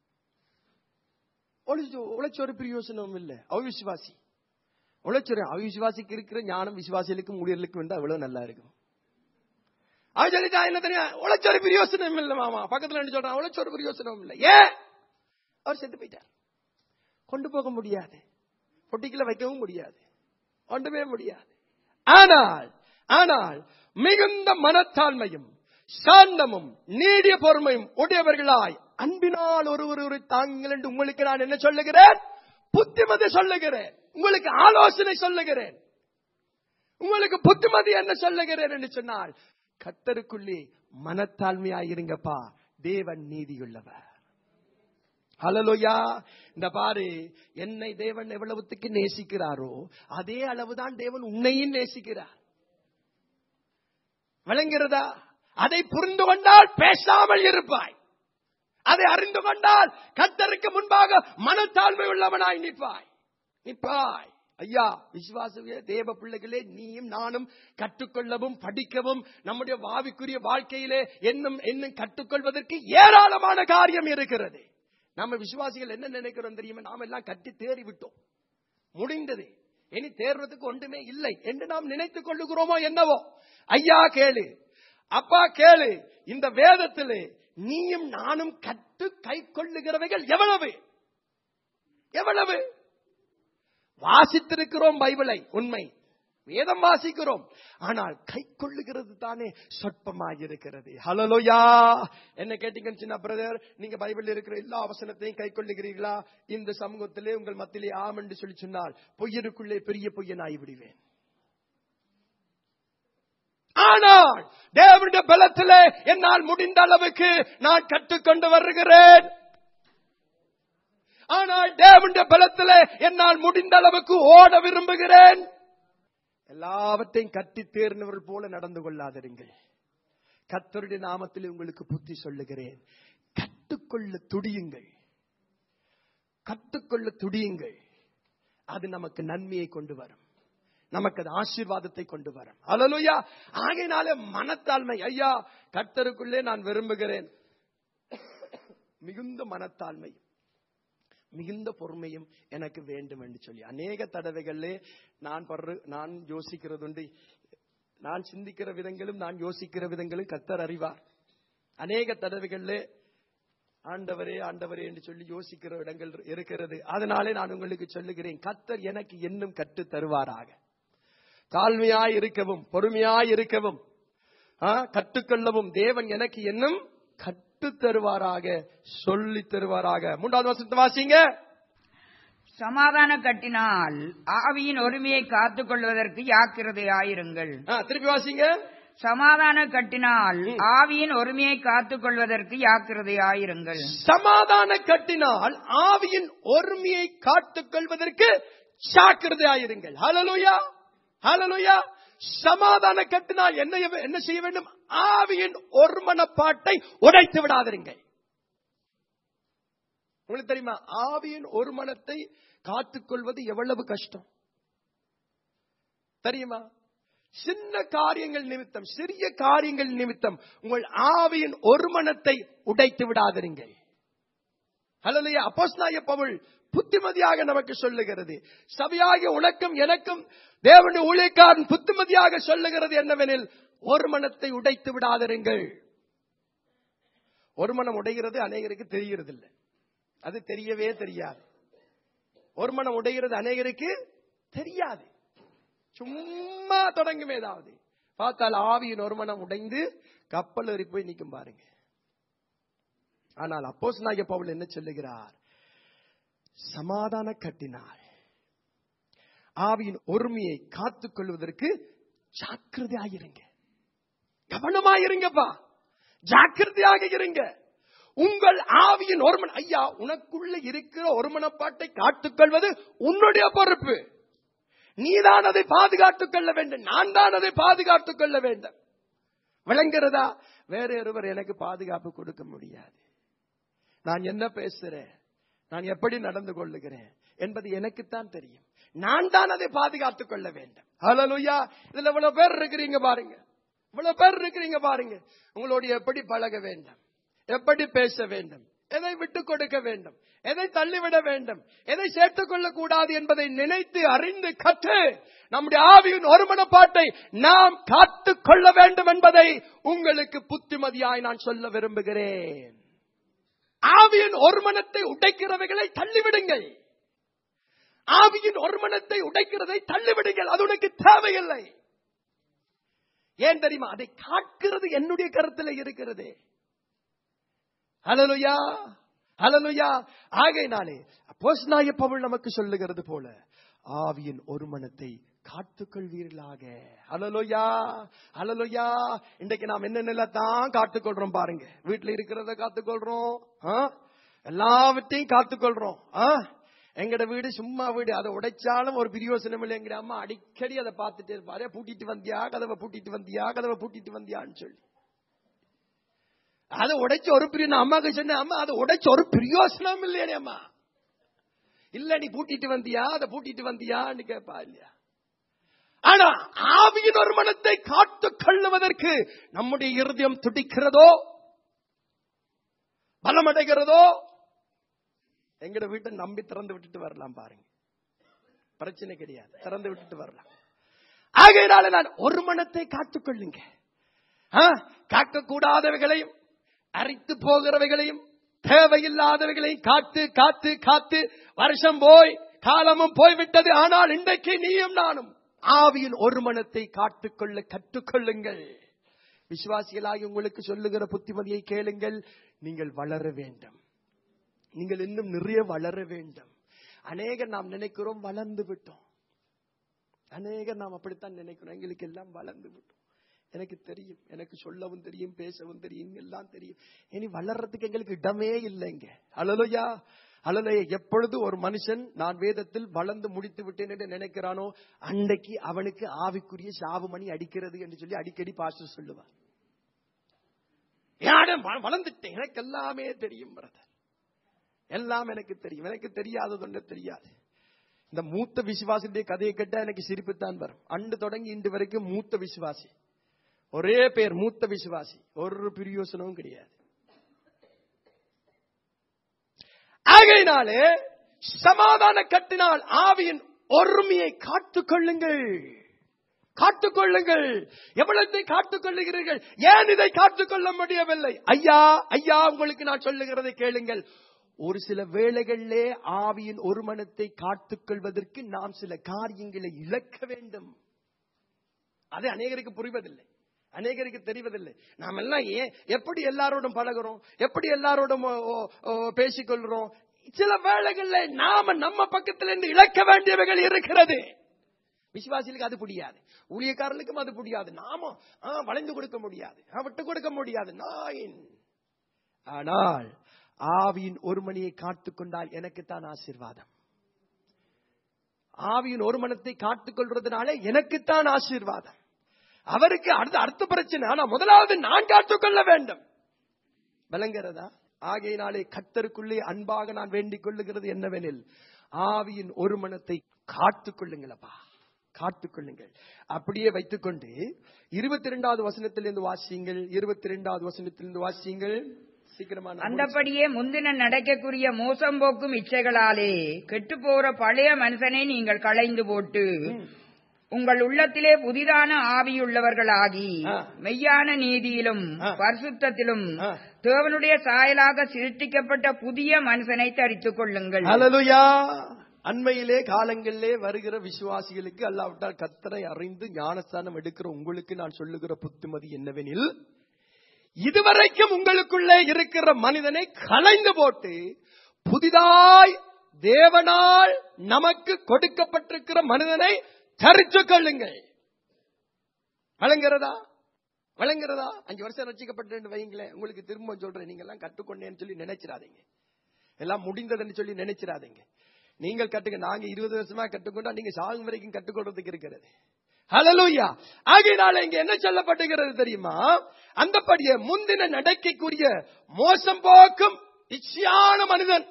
உழைச்சி ஒரு பிரயோசனம் இல்லை. அவிசுவாசி உழைச்சு. அவிசுவாசிக்கு இருக்கிற ஞானம் விசுவாசிகளுக்கும் ஊழியர்களுக்கும் வந்தா அவ்வளவு நல்லா இருக்கும். அவன் சொல்லிட்டா என்ன தெரியும், உழைச்ச ஒரு பிரயோசனம் இல்லை மாமா. பக்கத்துல என்ன சொல்றான், உழைச்ச ஒரு பிரயோசனம் இல்லை. ஏன்? அவர் செத்து போயிட்டார். கொண்டு போக முடியாது, பொட்டிக்குள்ள வைக்கவும் முடியாது, ஒன்றுமே முடியாது. ஆனால் மிகுந்த மனத்தாழ்மையும் சாந்தமும் நீடிய பொறுமையும் உடையவர்களாய் அன்பினால் ஒருவர் தாங்கள் என்று உங்களுக்கு நான் என்ன சொல்லுகிறேன்? புத்திமதி சொல்லுகிறேன். உங்களுக்கு ஆலோசனை சொல்லுகிறேன். உங்களுக்கு புத்திமதி என்ன சொல்லுகிறேன் என்று சொன்னால், கர்த்தருக்குள்ளே மனத்தாழ்மையாயிருங்கப்பா, தேவன் நீதியுள்ளவர். ஹல்லேலூயா. இந்த பாரு, என்னை தேவன் எவ்வளவுக்கு நேசிக்கிறாரோ அதே அளவுதான் தேவன் உன்னையும் நேசிக்கிறார். விளங்குகிறதா? அதை புரிந்து கொண்டால் பேசாமல் இருப்பாய். அதை அறிந்து கொண்டால் கர்த்தருக்கு முன்பாக மனத்தாழ்மை உள்ளவனாய் நிற்பாய். ஐயா, விசுவாசிய தேவ பிள்ளைகளே, நீயும் நானும் கற்றுக்கொள்ளவும் படிக்கவும் நம்முடைய ஆவிக்குரிய வாழ்க்கையிலே இன்னும் கற்றுக்கொள்வதற்கு ஏராளமான காரியம் இருக்கிறது. நம்ம விசுவாசிகள் என்ன நினைக்கிறோம் தெரியுமா? நாம் எல்லாம் கட்டி தேறி விட்டோம், முடிந்தது, இனி தேர்றதுக்கு ஒன்றுமே இல்லை என்று நாம் நினைத்துக் கொள்ளுகிறோமோ என்னவோ. ஐயா கேளு, அப்பா கேளு, இந்த வேதத்திலே நீயும் நானும் கற்று கை கொள்ளுகிறவைகள் எவ்வளவு எவ்வளவு வாசித்திருக்கிறோம். பைபிளை உண்மை, வேதம் வாசிக்கிறோம், ஆனால் கை கொள்ளுகிறது தானே சொற்பமாயிருக்கிறது. ஹல்லேலூயா. என்ன கேட்டீங்கன்னு சின்ன பிரதர், நீங்க பைபிள் இருக்கிற எல்லா வசனத்தையும் கை கொள்ளுகிறீர்களா? இந்த சமூகத்திலே உங்கள் மத்தியிலே ஆம் என்று சொல்லி சொன்னால் பொய்யருக்குள்ளே பெரிய பொய்யனாகி விடுவேன். ஆனால் தேவனுடைய பலத்திலே என்னால் முடிந்த அளவுக்கு நான் கற்றுக்கொண்டு வருகிறேன். ஆனால் தேவனுடைய பலத்திலே என்னால் முடிந்த அளவுக்கு ஓட விரும்புகிறேன். எல்லாவற்றையும் கட்டி தேர்ந்தவர்கள் போல நடந்து கொள்ளாதீர்கள். கர்த்தருடைய நாமத்திலே உங்களுக்கு புத்தி சொல்லுகிறேன். கற்றுக்கொள்ள துடியுங்கள், கற்றுக்கொள்ள துடியுங்கள். அது நமக்கு நன்மையை கொண்டு வரும், நமக்கு அது ஆசீர்வாதத்தை கொண்டு வரும். ஹல்லேலூயா. ஆகையினாலே மனத்தாழ்மை, ஐயா கர்த்தருக்குள்ளே நான் விரும்புகிறேன் மிகுந்த மனத்தாழ்மை, மிகுந்த பொறுமையும் எனக்கு வேண்டும் என்று சொல்லி அநேக தடவைகளே நான் யோசிக்கிறது உண்டு. நான் சிந்திக்கிற விதங்களும் நான் யோசிக்கிற விதங்களும் கர்த்தர் அறிவார். அநேக தடவைகளே ஆண்டவரே ஆண்டவரே என்று சொல்லி யோசிக்கிற இடங்கள் இருக்கிறது. அதனாலே நான் உங்களுக்கு சொல்லுகிறேன், கர்த்தர் எனக்கு இன்னும் கற்று தருவாராக. தாழ்மையாய் இருக்கவும் பொறுமையாய் இருக்கவும் கற்றுக்கொள்ளவும் தேவன் எனக்கு இன்னும் கற்று தருவாராக, சொல்லி தருவாராக. 3வது வசனத்தை வாசிங்க. சமாதான கட்டினால் ஆவியின் ஒருமையை காத்துக் கொள்வதற்கு ஜாக்கிரதையாயிருங்கள். திருப்பி வாசிங்க. சமாதான கட்டினால் ஆவியின் ஒருமையை காத்துக் கொள்வதற்கு ஜாக்கிரதையாயிருங்கள். சமாதான கட்டினால் ஆவியின் ஒருமையை காத்துக் கொள்வதற்கு ஜாக்கிரதையாயிருங்கள். ஹல்லேலூயா, ஹல்லேலூயா. சமாதான கட்டினால் என்ன செய்ய வேண்டும்? ஆவியின் ஒருமனப்பாட்டை உடைத்து விடாதீர்கள். உங்களுக்கு தெரியுமா, ஆவியின் ஒரு மனத்தை காத்துக்கொள்வது எவ்வளவு கஷ்டம் தெரியுமா? சின்ன காரியங்கள் நிமித்தம், சிறிய காரியங்கள் நிமித்தம் உங்கள் ஆவியின் ஒரு மனத்தை உடைத்து விடாதீர்கள். ஹல்லேலூயா. அப்போஸ்தலனாகிய பவுல் புத்திமதியாக நமக்கு சொல்லுகிறது. சபையாகிய உனக்கும் எனக்கும் தேவனுடைய ஊழியக்காரன் புத்திமதியாக சொல்லுகிறது என்னவெனில், ஒரு மனத்தை உடைத்து விடாதீர்கள். ஒரு மனம் உடைகிறது அநேகருக்கு தெரிகிறது இல்லை, அது தெரியவே தெரியாது. ஒரு மனம் உடைகிறது அநேகருக்கு தெரியாது. சும்மா தொடங்கும் ஏதாவது பார்த்தால் ஆவியின் ஒரு மனம் உடைந்து கப்பல் ஏறி போய் நிற்கும் பாருங்க. ஆனால் அப்போஸ்தலனாகிய பவுல் என்ன சொல்லுகிறார்? சமாதான கட்டினால் ஆவியின் ஒருமையை காத்துக் கொள்வதற்கு ஜாக்கிரதையாயிருங்க. கவனமாயிருங்கப்பா, ஜாக்கிரதையாக இருங்க. உங்கள் ஆவியின் ஒருமன் ஐயா, உனக்குள்ள இருக்கிற ஒருமனப்பாட்டை காத்துக்கொள்வது உன்னுடைய பொறுப்பு. நீதான் அதை பாதுகாத்துக் கொள்ள வேண்டும். நான் தான் அதை பாதுகாத்துக் கொள்ள வேண்டும். விளங்குறதா? வேற ஒருவர் எனக்கு பாதுகாப்பு கொடுக்க முடியாது. நான் என்ன பேசுறேன், நான் எப்படி நடந்து கொள்ளுகிறேன் என்பது எனக்குத்தான் தெரியும். நான் தான் அதை பாதுகாத்துக் கொள்ள வேண்டும். ஹல்லேலூயா. இதுல இவ்வளவு பேர் இருக்கிறீங்க பாருங்க, இவ்வளவு பேர் இருக்கிறீங்க பாருங்க. உங்களோட எப்படி பழக வேண்டும், எப்படி பேச வேண்டும், எதை விட்டுக் கொடுக்க வேண்டும், எதை தள்ளிவிட வேண்டும், எதை சேர்த்துக் கொள்ளக் கூடாது என்பதை நினைத்து அறிந்து கற்று நம்முடைய ஆவியின் ஒருமனப்பாட்டை நாம் காத்துக் கொள்ள வேண்டும் என்பதை உங்களுக்கு புத்திமதியாய் நான் சொல்ல விரும்புகிறேன். ஆவியின் ஒருமனத்தை உடைக்கிறவைகளை தள்ளிவிடுங்கள். ஆவியின் ஒருமனத்தை உடைக்கிறதை தள்ளிவிடுங்கள். அது உனக்கு தேவையில்லை. ஏன் தெரியுமா? அதை காக்கிறது என்னுடைய கருத்தில் இருக்கிறது. ஹல்லேலூயா, ஹல்லேலூயா. ஆகையினாலே அப்போஸ்தலனாகிய பவுல் நமக்கு சொல்லுகிறது போல ஆவியின் ஒருமனத்தை காத்துக்கொள்வீர்களாக. ஹல்லேலூயா, ஹல்லேலூயா. இன்றைக்கு நாம் என்னென்னலாம் காத்துக்கொள்றோம் பாருங்க. வீட்டில் இருக்கிறத காத்துக்கொள்றோம், எல்லாவற்றையும் காத்துக்கொள்றோம். எங்கட வீடு சும்மா வீடு, அதை உடைச்சாலும் ஒரு பிரயோசனம் இல்லை. எங்க அம்மா அடிக்கடி அதை பார்த்துட்டே இருப்பாரு. பூட்டிட்டு வந்தியா, கதவை பூட்டிட்டு வந்தியா, கதவை பூட்டிட்டு வந்தியான்னு சொல்லி. அதை உடைச்சு ஒரு பிரியோசனம் அம்மாக்கு சொன்ன, அம்மா அதை உடைச்சு ஒரு பிரயோசனம் இல்லையே அம்மா. இல்ல நீ பூட்டிட்டு வந்தியா, அதை பூட்டிட்டு வந்தியான்னு கேட்பா இல்லையா? ஆனா ஆவியின் ஒருமனத்தை காத்துக் கொள்ளுவதற்கு நம்முடைய இருதயம் துடிக்கிறதோ, பலமடைகிறதோ, எங்கட வீட்டை நம்பி திறந்து விட்டுட்டு வரலாம் பாருங்க, பிரச்சனை கிடையாது, திறந்து விட்டுட்டு வரலாம். ஆகையினால நான் ஒருமனத்தை காத்துக்கொள்ளுங்க. காக்கக்கூடாதவைகளையும் அரித்து போகிறவைகளையும் தேவையில்லாதவைகளையும் காத்து காத்து காத்து வருஷம் போய் காலமும் போய்விட்டது. ஆனால் இன்றைக்கு நீயும் நானும் ஆவியின் ஒருமனத்தை காத்துக்கொள்ள கற்றுக்கொள்ளுங்கள். விசுவாசிகளாகி உங்களுக்கு சொல்லுகிற புத்திமதியை கேளுங்கள். நீங்கள் வளர வேண்டும். நீங்கள் இன்னும் நிறைய வளர வேண்டும். அநேகர் நாம் நினைக்கிறோம் வளர்ந்து விட்டோம். அநேகர் நாம் அப்படித்தான் நினைக்கிறோம், எங்களுக்கு எல்லாம் வளர்ந்து விட்டோம். எனக்கு தெரியும், எனக்கு சொல்லவும் தெரியும், பேசவும் தெரியும், எல்லாம் தெரியும். இனி வளர்றதுக்கு எங்களுக்கு இடமே இல்லைங்க. ஹல்லேலூயா, ஹல்லேலூயா. எப்பொழுது ஒரு மனுஷன் நான் வேதத்தில் வளர்ந்து முடித்து விட்டேன் என்று நினைக்கிறானோ அன்றைக்கு அவனுக்கு ஆவிக்குரிய சாவு மணி அடிக்கிறது என்று சொல்லி அடிக்கடி பாஸ்டர் சொல்லுவார். யாரும் வளர்ந்துட்டேன், எனக்கு எல்லாமே தெரியும் பிரதர், எல்லாம் எனக்கு தெரியும், எனக்கு தெரியாதது ஒன்று தெரியாது. இந்த மூத்த விசுவாசியுடைய கதையை கேட்டா எனக்கு சிரிப்புத்தான் வரும். அன்று தொடங்கி இன்று வரைக்கும் மூத்த விசுவாசி, ஒரே பேர் மூத்த விசுவாசி, ஒரு பிரயோசனமும் கிடையாது. ஆகையினாலே சமாதான கட்டினால் ஆவியின் ஒருமையை காத்துக்கொள்ளுங்கள், காத்துக்கொள்ளுங்கள். எவ்வளத்தை காத்துக்கொள்ளுகிறீர்கள்? ஏன் இதை காத்துக்கொள்ள முடியவில்லை? ஐயா ஐயா, உங்களுக்கு நான் சொல்லுகிறதை கேளுங்கள். ஒரு சில வேளைகளிலே ஆவியின் ஒருமனத்தை காத்துக்கொள்வதற்கு நாம் சில காரியங்களை இழக்க வேண்டும். அது அநேகருக்கு புரிவதில்லை, அநேகருக்கு தெரிவதில்லை. நாம் எல்லாம் எப்படி எல்லாரோடும் பழகிறோம், எப்படி எல்லாரோடும் பேசிக்கொள்கிறோம். சில வேளைகளில் நாம நம்ம பக்கத்தில் இருந்து இழக்க வேண்டியவைகள் இருக்கிறது. விசுவாசிகளுக்கு அது புரியாது, ஊழியக்காரர்களுக்கும் அது புரியாது. நாம வளைந்து கொடுக்க முடியாது, விட்டு கொடுக்க முடியாது. ஆனால் ஆவியின் ஒருமனையை காத்துக்கொண்டால் எனக்குத்தான் ஆசீர்வாதம். ஆவியின் ஒருமனத்தை காத்துக்கொள்றதுனால எனக்குத்தான் ஆசீர்வாதம். அவருக்கு அடுத்த பிரச்சனை. ஆனா முதலாவது நான் காத்துக்கொள்ள வேண்டும். விளங்குகிறதா? ஆகையினாலே கர்த்தருக்குள்ளே அன்பாக நான் வேண்டிக் கொள்ளுகிறது என்னவெனில், ஆவியின் ஒருமனத்தை காத்துக்கொள்ளுங்களப்பா, காத்துக்கொள்ளுங்கள். அப்படியே வைத்துக்கொண்டு 22வது வசனத்திலிருந்து வாசியுங்கள். 22வது வசனத்திலிருந்து வாசியுங்கள் சீக்கிரமா. அந்தபடியே முந்தின நடக்கக்கூடிய மோசம் போக்கும் இச்சைகளாலே கெட்டு போற பழைய மனுஷனை நீங்கள் களைந்து போட்டு உங்கள் உள்ளத்திலே புதிதான ஆவியுள்ளவர்களாகி மெய்யான நீதியிலும் பரிசுத்தத்திலும் தேவனுடைய சாயலாக சிருஷ்டிக்கப்பட்ட புதிய மனுஷனை தரித்துக் கொள்ளுங்கள். ஹல்லேலூயா. அண்மையிலே காலங்களிலே வருகிற விசுவாசிகளுக்கு அல்லாவிட்டால் கர்த்தரை அறிந்து ஞானஸ்தானம் எடுக்கிற உங்களுக்கு நான் சொல்லுகிற புத்திமதி என்னவெனில், இதுவரைக்கும் உங்களுக்குள்ளே இருக்கிற மனிதனை களைந்து போட்டு புதிதாய் தேவனால் நமக்கு கொடுக்கப்பட்டிருக்கிற மனிதனை தரித்துக் கொள்ளுங்கள். வழங்குகிறதா? விளங்குறதா? 5 வருஷம் ரட்சிக்கப்பட்டு வைங்களேன், உங்களுக்கு திரும்ப சொல்றேன், நீங்க எல்லாம் கற்றுக்கொண்டேன்னு சொல்லி நினைச்சிடாதீங்க, எல்லாம் முடிந்ததுன்னு சொல்லி நினைச்சிடாதீங்க. நீங்கள் கட்டுங்க. நாங்க 20 வருஷமா கற்றுக்கொண்டா நீங்க சாகும் வரைக்கும் கற்றுக்கொள்றதுக்கு இருக்கிறது. ஹல்லேலூயா. ஆகையினால இங்க என்ன சொல்லப்பட்டிருக்கிறது தெரியுமா? அந்தபடியே முந்தின நடக்கைக்குரிய மோசம் போக்கும் இச்சையான மனிதன்.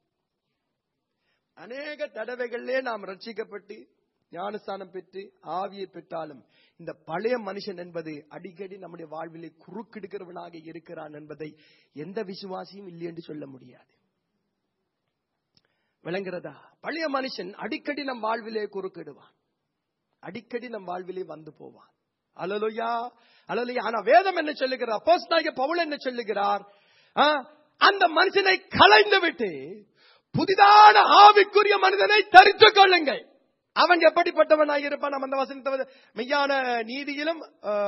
அநேக தடவைகளிலே நாம் ரட்சிக்கப்பட்டு ஞானஸ்தானம் பெற்று ஆவியை பெற்றாலும் இந்த பழைய மனுஷன் என்பது அடிக்கடி நம்முடைய வாழ்விலே குறுக்கிடுக்கிறவனாக இருக்கிறான் என்பதை எந்த விசுவாசியும் இல்லை என்று சொல்ல முடியாது. விளங்குறதா? பழைய மனுஷன் அடிக்கடி நம் வாழ்விலே குறுக்கிடுவான், அடிக்கடி நம் வாழ்விலே வந்து போவான். அல்லேலூயா, அல்லேலூயா. ஆனா வேதம் என்ன சொல்லுகிறார்? அப்போஸ்தலனாகிய பவுல் என்ன சொல்லுகிறார்? அந்த மனுஷனை களைந்து விட்டு புதிதான ஆவிக்குரிய மனிதனை தரித்துக் கொள்ளுங்கள். அவன் எப்படிப்பட்டவனாக இருப்பான்? நம்ம அந்த வசனத்தை மெய்யான நீதியிலும்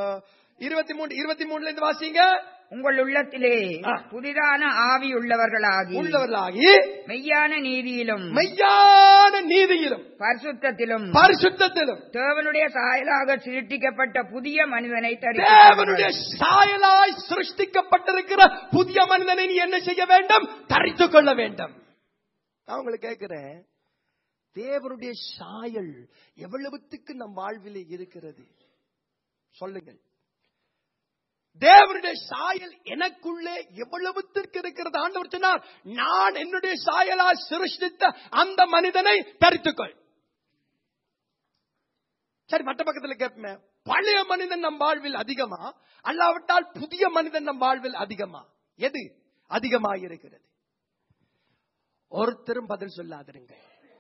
23 இருந்து வாசிங்க. உங்கள் உள்ளத்திலே புதிதான ஆவி உள்ளவர்களாகி மெய்யான நீதியிலும் பரிசுத்தத்திலும் தேவனுடைய சாயலாக சிருஷ்டிக்கப்பட்ட புதிய மனிதனை தேவனுடைய சாயலாய் சிருஷ்டிக்கப்பட்டிருக்கிற புதிய மனிதனை நீ என்ன செய்ய வேண்டும்? தரித்துக் கொள்ள வேண்டும். நான் உங்களுக்கு கேட்கிறேன், தேவனுடைய சாயல் எவ்வளவுத்துக்கு நம் வாழ்விலே இருக்கிறது சொல்லுங்கள். தேவனுடைய சாயல் எனக்குள்ளே எவ்வளவுத்திற்கு இருக்கிறது? ஆண்டவர் சொன்னார், நான் என்னுடைய சாயலால் சிருஷ்டித்த அந்த மனிதனை தரித்துக்கொள். சரி, மற்ற பக்கத்தில் கேட்பேன், பழைய மனிதன் நம் வாழ்வில் அதிகமா அல்லாவிட்டால் புதிய மனிதன் நம் வாழ்வில் அதிகமா? எது அதிகமாக இருக்கிறது? ஒருத்தரும் பதில் சொல்லாதிருங்க.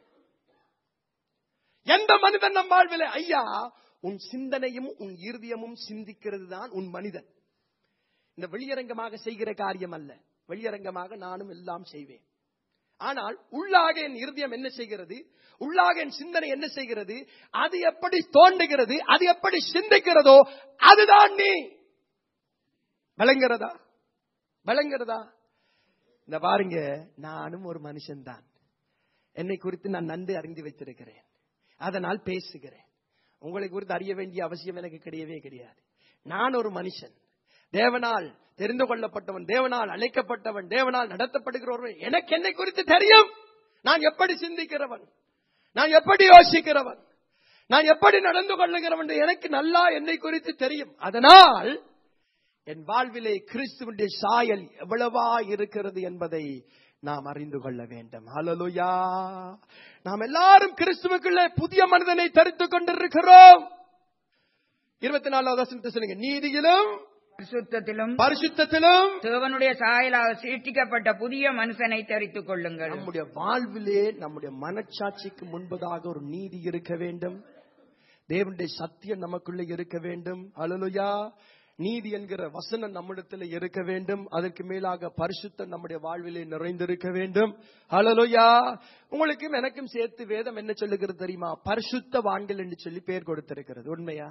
எந்த மனிதன் நம் வாழ்வில்? ஐயா, உன் சிந்தனையும் உன் இருதயமும் சிந்திக்கிறது தான் உன் மனிதன். இந்த வெளியரங்கமாக செய்கிற காரியம் அல்ல. வெளியரங்கமாக நானும் எல்லாம் செய்வேன். ஆனால் உள்ளாக என் இருதயம் என்ன செய்கிறது? உள்ளாக என் சிந்தனை என்ன செய்கிறது? அது எப்படி தோன்றுகிறது, அது எப்படி சிந்திக்கிறதோ அதுதான் நீ. விளங்குறதா? விளங்குறதா? இந்த பாருங்க, நானும் ஒரு மனுஷன் தான். என்னை குறித்து நான் நன்கு அறிந்து வைத்திருக்கிறேன், அதனால் பேசுகிறேன். உங்களை குறித்து அறிய வேண்டிய அவசியம் எனக்கு கிடையவே கிடையாது. நான் ஒரு மனுஷன், தேவனால் தெரிந்து கொள்ளப்பட்டவன், தேவனால் அழைக்கப்பட்டவன், தேவனால் நடத்தப்படுகிறவன். எனக்கு என்னை குறித்து தெரியும். நான் எப்படி சிந்திக்கிறவன், நான் எப்படி யோசிக்கிறவன், நான் எப்படி நடந்து கொள்ளுகிறவன் எனக்கு நல்லா என்னை குறித்து தெரியும். அதனால் என் வாழ்விலே கிறிஸ்துவினுடைய சாயல் எவ்வளவா இருக்கிறது என்பதை நாம் அறிந்து கொள்ள வேண்டும். ஹல்லேலூயா. நாம் எல்லாரும் கிறிஸ்துவுக்குள்ளே புதிய மனிதனை தரித்துக் கொண்டிருக்கிறோம். 24வது வசனத்தை சொல்லுங்க. நீதியிலும் பரிசுத்தத்திலும் தேவனுடைய சாயலாக சிருஷ்டிக்கப்பட்ட புதிய மனுஷனை தரித்துக் கொள்ளுங்கள். நம்முடைய வாழ்விலே நம்முடைய மனச்சாட்சிக்கு முன்பதாக ஒரு நீதி இருக்க வேண்டும். தேவனுடைய சத்தியம் நமக்குள்ளே இருக்க வேண்டும். ஹல்லேலூயா. நீதி என்கிற வசனம் நம்மிடத்தில் இருக்க வேண்டும். அதற்கு மேலாக பரிசுத்தம் நம்முடைய வாழ்விலே நிறைந்திருக்க வேண்டும். ஹல்லேலூயா. உங்களுக்கும் எனக்கும் சேர்த்து வேதம் என்ன சொல்லுகிறது தெரியுமா? பரிசுத்தவான்கள் என்று சொல்லி பெயர் கொடுத்திருக்கிறது. உண்மையா?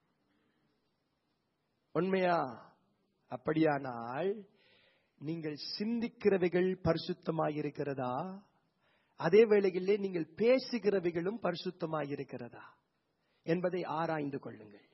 உண்மையா? அப்படியானால் நீங்கள் சிந்திக்கிறவைகள் பரிசுத்தமாயிருக்கிறதா? அதே வேளையிலே நீங்கள் பேசுகிறவைகளும் பரிசுத்தமாயிருக்கிறதா என்பதை ஆராய்ந்து கொள்ளுங்கள்.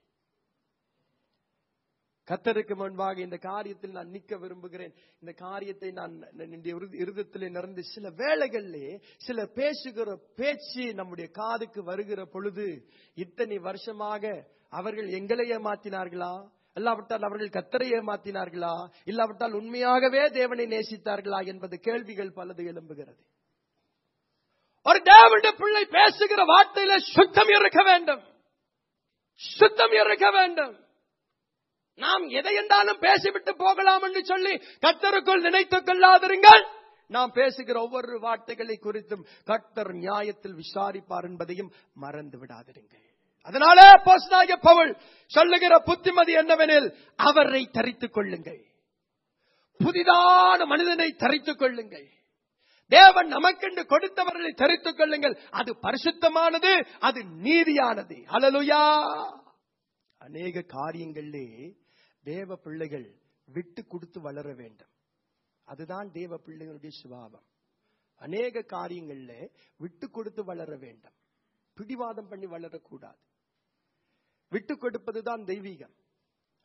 கர்த்தருக்கு முன்பாக இந்த காரியத்தில் நான் நிற்க விரும்புகிறேன். இந்த காரியத்தை நான் இருதயத்திலே நிறைந்து சில வேளைகளிலே சில பேசுகிற பேச்சு நம்முடைய காதுக்கு வருகிற பொழுது, இத்தனை வருஷமாக அவர்கள் எங்களை ஏமாத்தினார்களா, இல்லாவிட்டால் அவர்கள் கர்த்தரை ஏமாத்தினார்களா, இல்லாவிட்டால் உண்மையாகவே தேவனை நேசித்தார்களா என்பது கேள்விகள் பலது எழும்புகிறது. ஒரு தேவனுடைய பிள்ளை பேசுகிற வார்த்தையில சுத்தம் இருக்க வேண்டும், சுத்தம் இருக்க வேண்டும். நாம் எதை என்றாலும் பேசிவிட்டு போகலாம் என்று சொல்லி கர்த்தருக்குள் நினைத்துக் கொள்ளாதிருங்கள். நாம் பேசுகிற ஒவ்வொரு வார்த்தைகளை குறித்தும் கர்த்தர் நியாயத்தில் விசாரிப்பார் என்பதையும் மறந்து விடாதிருங்கள். அதனாலே அப்போஸ்தலனாகிய பவுல் சொல்லுகிற புத்திமதி என்னவெனில், அவரை தரித்துக் கொள்ளுங்கள், புதிதான மனிதனை தரித்துக் கொள்ளுங்கள். தேவன் நமக்கென்று கொடுத்தவர்களை தரித்துக் கொள்ளுங்கள். அது பரிசுத்தமானது, அது நீதியானது. ஹல்லேலூயா. அநேக காரியங்களிலே தேவ பிள்ளைகள் விட்டு கொடுத்து வளர வேண்டும். அதுதான் தேவ பிள்ளைகளுடைய சுபாவம். அநேக காரியங்களிலே விட்டு கொடுத்து வளர வேண்டும். பிடிவாதம் பண்ணி வளரக்கூடாது. விட்டு கொடுப்பதுதான் தெய்வீகம்.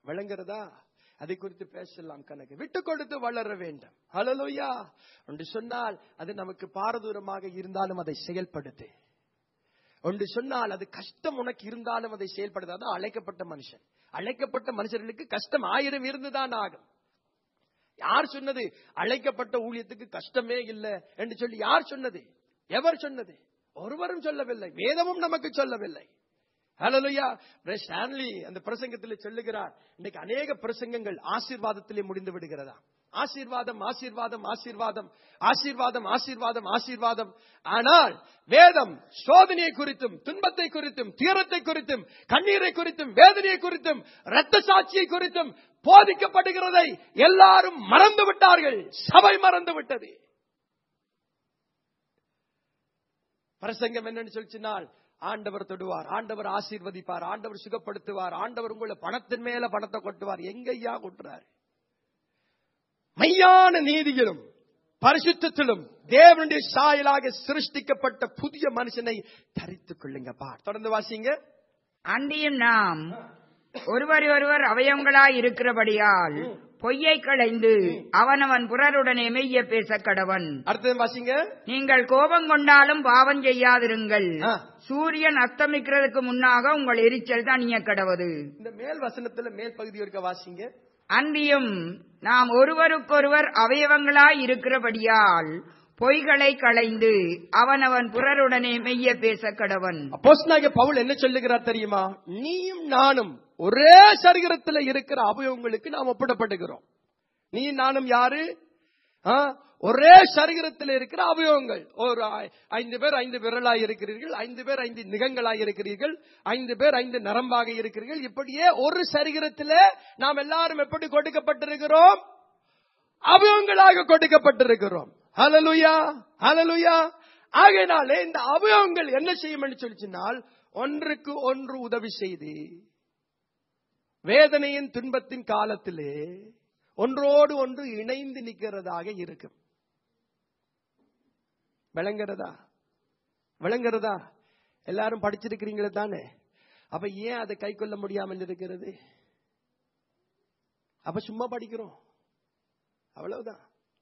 விளங்குறதா? அதை குறித்து பேசலாம். கணக்கு விட்டு கொடுத்து வளர வேண்டும். ஹல்லேலூயா. ஒன்று சொன்னால் அது நமக்கு பாரதூரமாக இருந்தாலும் அதை செயல்படுத்து. ஒன்று சொன்னால் அது கஷ்டம் உனக்கு இருந்தாலும் அதை செயல்படுத்த. அதான் அழைக்கப்பட்ட மனுஷன். அழைக்கப்பட்ட மனுஷர்களுக்கு கஷ்டம் 1000 இருந்துதான் ஆகும். யார் சொன்னது அழைக்கப்பட்ட ஊழியத்துக்கு கஷ்டமே இல்லை என்று சொல்லி? யார் சொன்னது? எவர் சொன்னது? ஒருவரும் சொல்லவில்லை. வேதமும் நமக்கு சொல்லவில்லை. ஹல்லேலூயா. ஸ்டான்லி அந்த பிரசங்கத்தில் சொல்லுகிறார், இன்னைக்கு அநேக பிரசங்கங்கள் ஆசீர்வாதத்திலே முடிந்து விடுகிறதா? ஆசீர்வாதம் ஆசீர்வாதம் ஆசீர்வாதம் ஆசீர்வாதம் ஆசீர்வாதம் ஆசீர்வாதம். ஆனால் வேதம் சோதனையை குறித்தும் துன்பத்தை குறித்தும் துயரத்தை குறித்தும் கண்ணீரை குறித்தும் வேதனையை குறித்தும் இரத்த சாட்சியை குறித்தும் போதிக்கப்படுகிறதை எல்லாரும் மறந்து விட்டார்கள். சபை மறந்து விட்டது. பிரசங்கம் என்னன்னு சொல்லிச்சினால், ஆண்டவர் தொடுவார், ஆண்டவர் ஆசீர்வதிப்பார், ஆண்டவர் சுகப்படுத்துவார், ஆண்டவர் உங்களை பணத்தின் மேல பணத்தை கொட்டுவார். எங்கய்யா கொட்டுறாரு? மெய்யான நீதியிலும் பரிசுத்தத்திலும் தேவனுடைய சாயலாக சிருஷ்டிக்கப்பட்ட புதிய மனுஷனை தரித்துக் கொள்ளுங்கப்பா. தொடர்ந்து வாசிங்க. அன்றியும் நாம் ஒருவர் அவயவங்களாய் இருக்கிறபடியால் பொய்யை களைந்து அவனவன் புறருடனே மெய்ய பேச கடவன். அடுத்தது வாசிங்க. நீங்கள் கோபம் கொண்டாலும் பாவம் செய்யாதிருங்கள். சூரியன் அஸ்தமிக்கிறதுக்கு முன்னாக உங்கள் எரிச்சல் தணிய கடவது. இந்த மேல் வசனத்துல மேல் பகுதி இருக்க வாசிங்க. அன்றியும் நாம் ஒருவருக்கொருவர் அவயவங்களாய் இருக்கிறபடியால் பொய்களை களைந்து அவனவன் புறருடனே மெய்ய பேச கடவன். அப்போஸ்தலனாகிய பவுல் என்ன சொல்லுகிறார் தெரியுமா? நீயும் நானும் ஒரே சரீரத்தில் இருக்கிற அவயவங்களுக்கு நாம் ஒப்பிடப்படுகிறோம். நீ நானும் யாரு? ஒரே சரீரத்தில் இருக்கிற அவயவங்கள். ஒரு 5 பேர் 5 விரலாய் இருக்கிறீர்கள், 5 பேர் 5 நிகங்களாய் இருக்கிறீர்கள், 5 பேர் 5 நரம்பாக இருக்கிறீர்கள். இப்படியே ஒரு சரீரத்திலே நாம் எல்லாரும் எப்படி கொடுக்கப்பட்டிருக்கிறோம்? அவயவங்களாக கொடுக்கப்பட்டிருக்கிறோம். ஹல்லேலூயா, ஹல்லேலூயா. ஆகையினாலே இந்த அவயவங்கள் என்ன செய்யும் என்று சொல்லினால், ஒன்றுக்கு ஒன்று உதவி செய்து வேதனையின் துன்பத்தின் காலத்திலே ஒன்றோடு ஒன்று இணைந்து நிற்கிறதாக இருக்கும். விளங்குறதா? விளங்குறதா? எல்லாரும் படிச்சிருக்கிறீங்களே தானே? அப்ப ஏன் அதை கை கொள்ள முடியாமல் இருக்கிறது? அப்ப சும்மா படிக்கிறோம், அவ்வளவுதான்.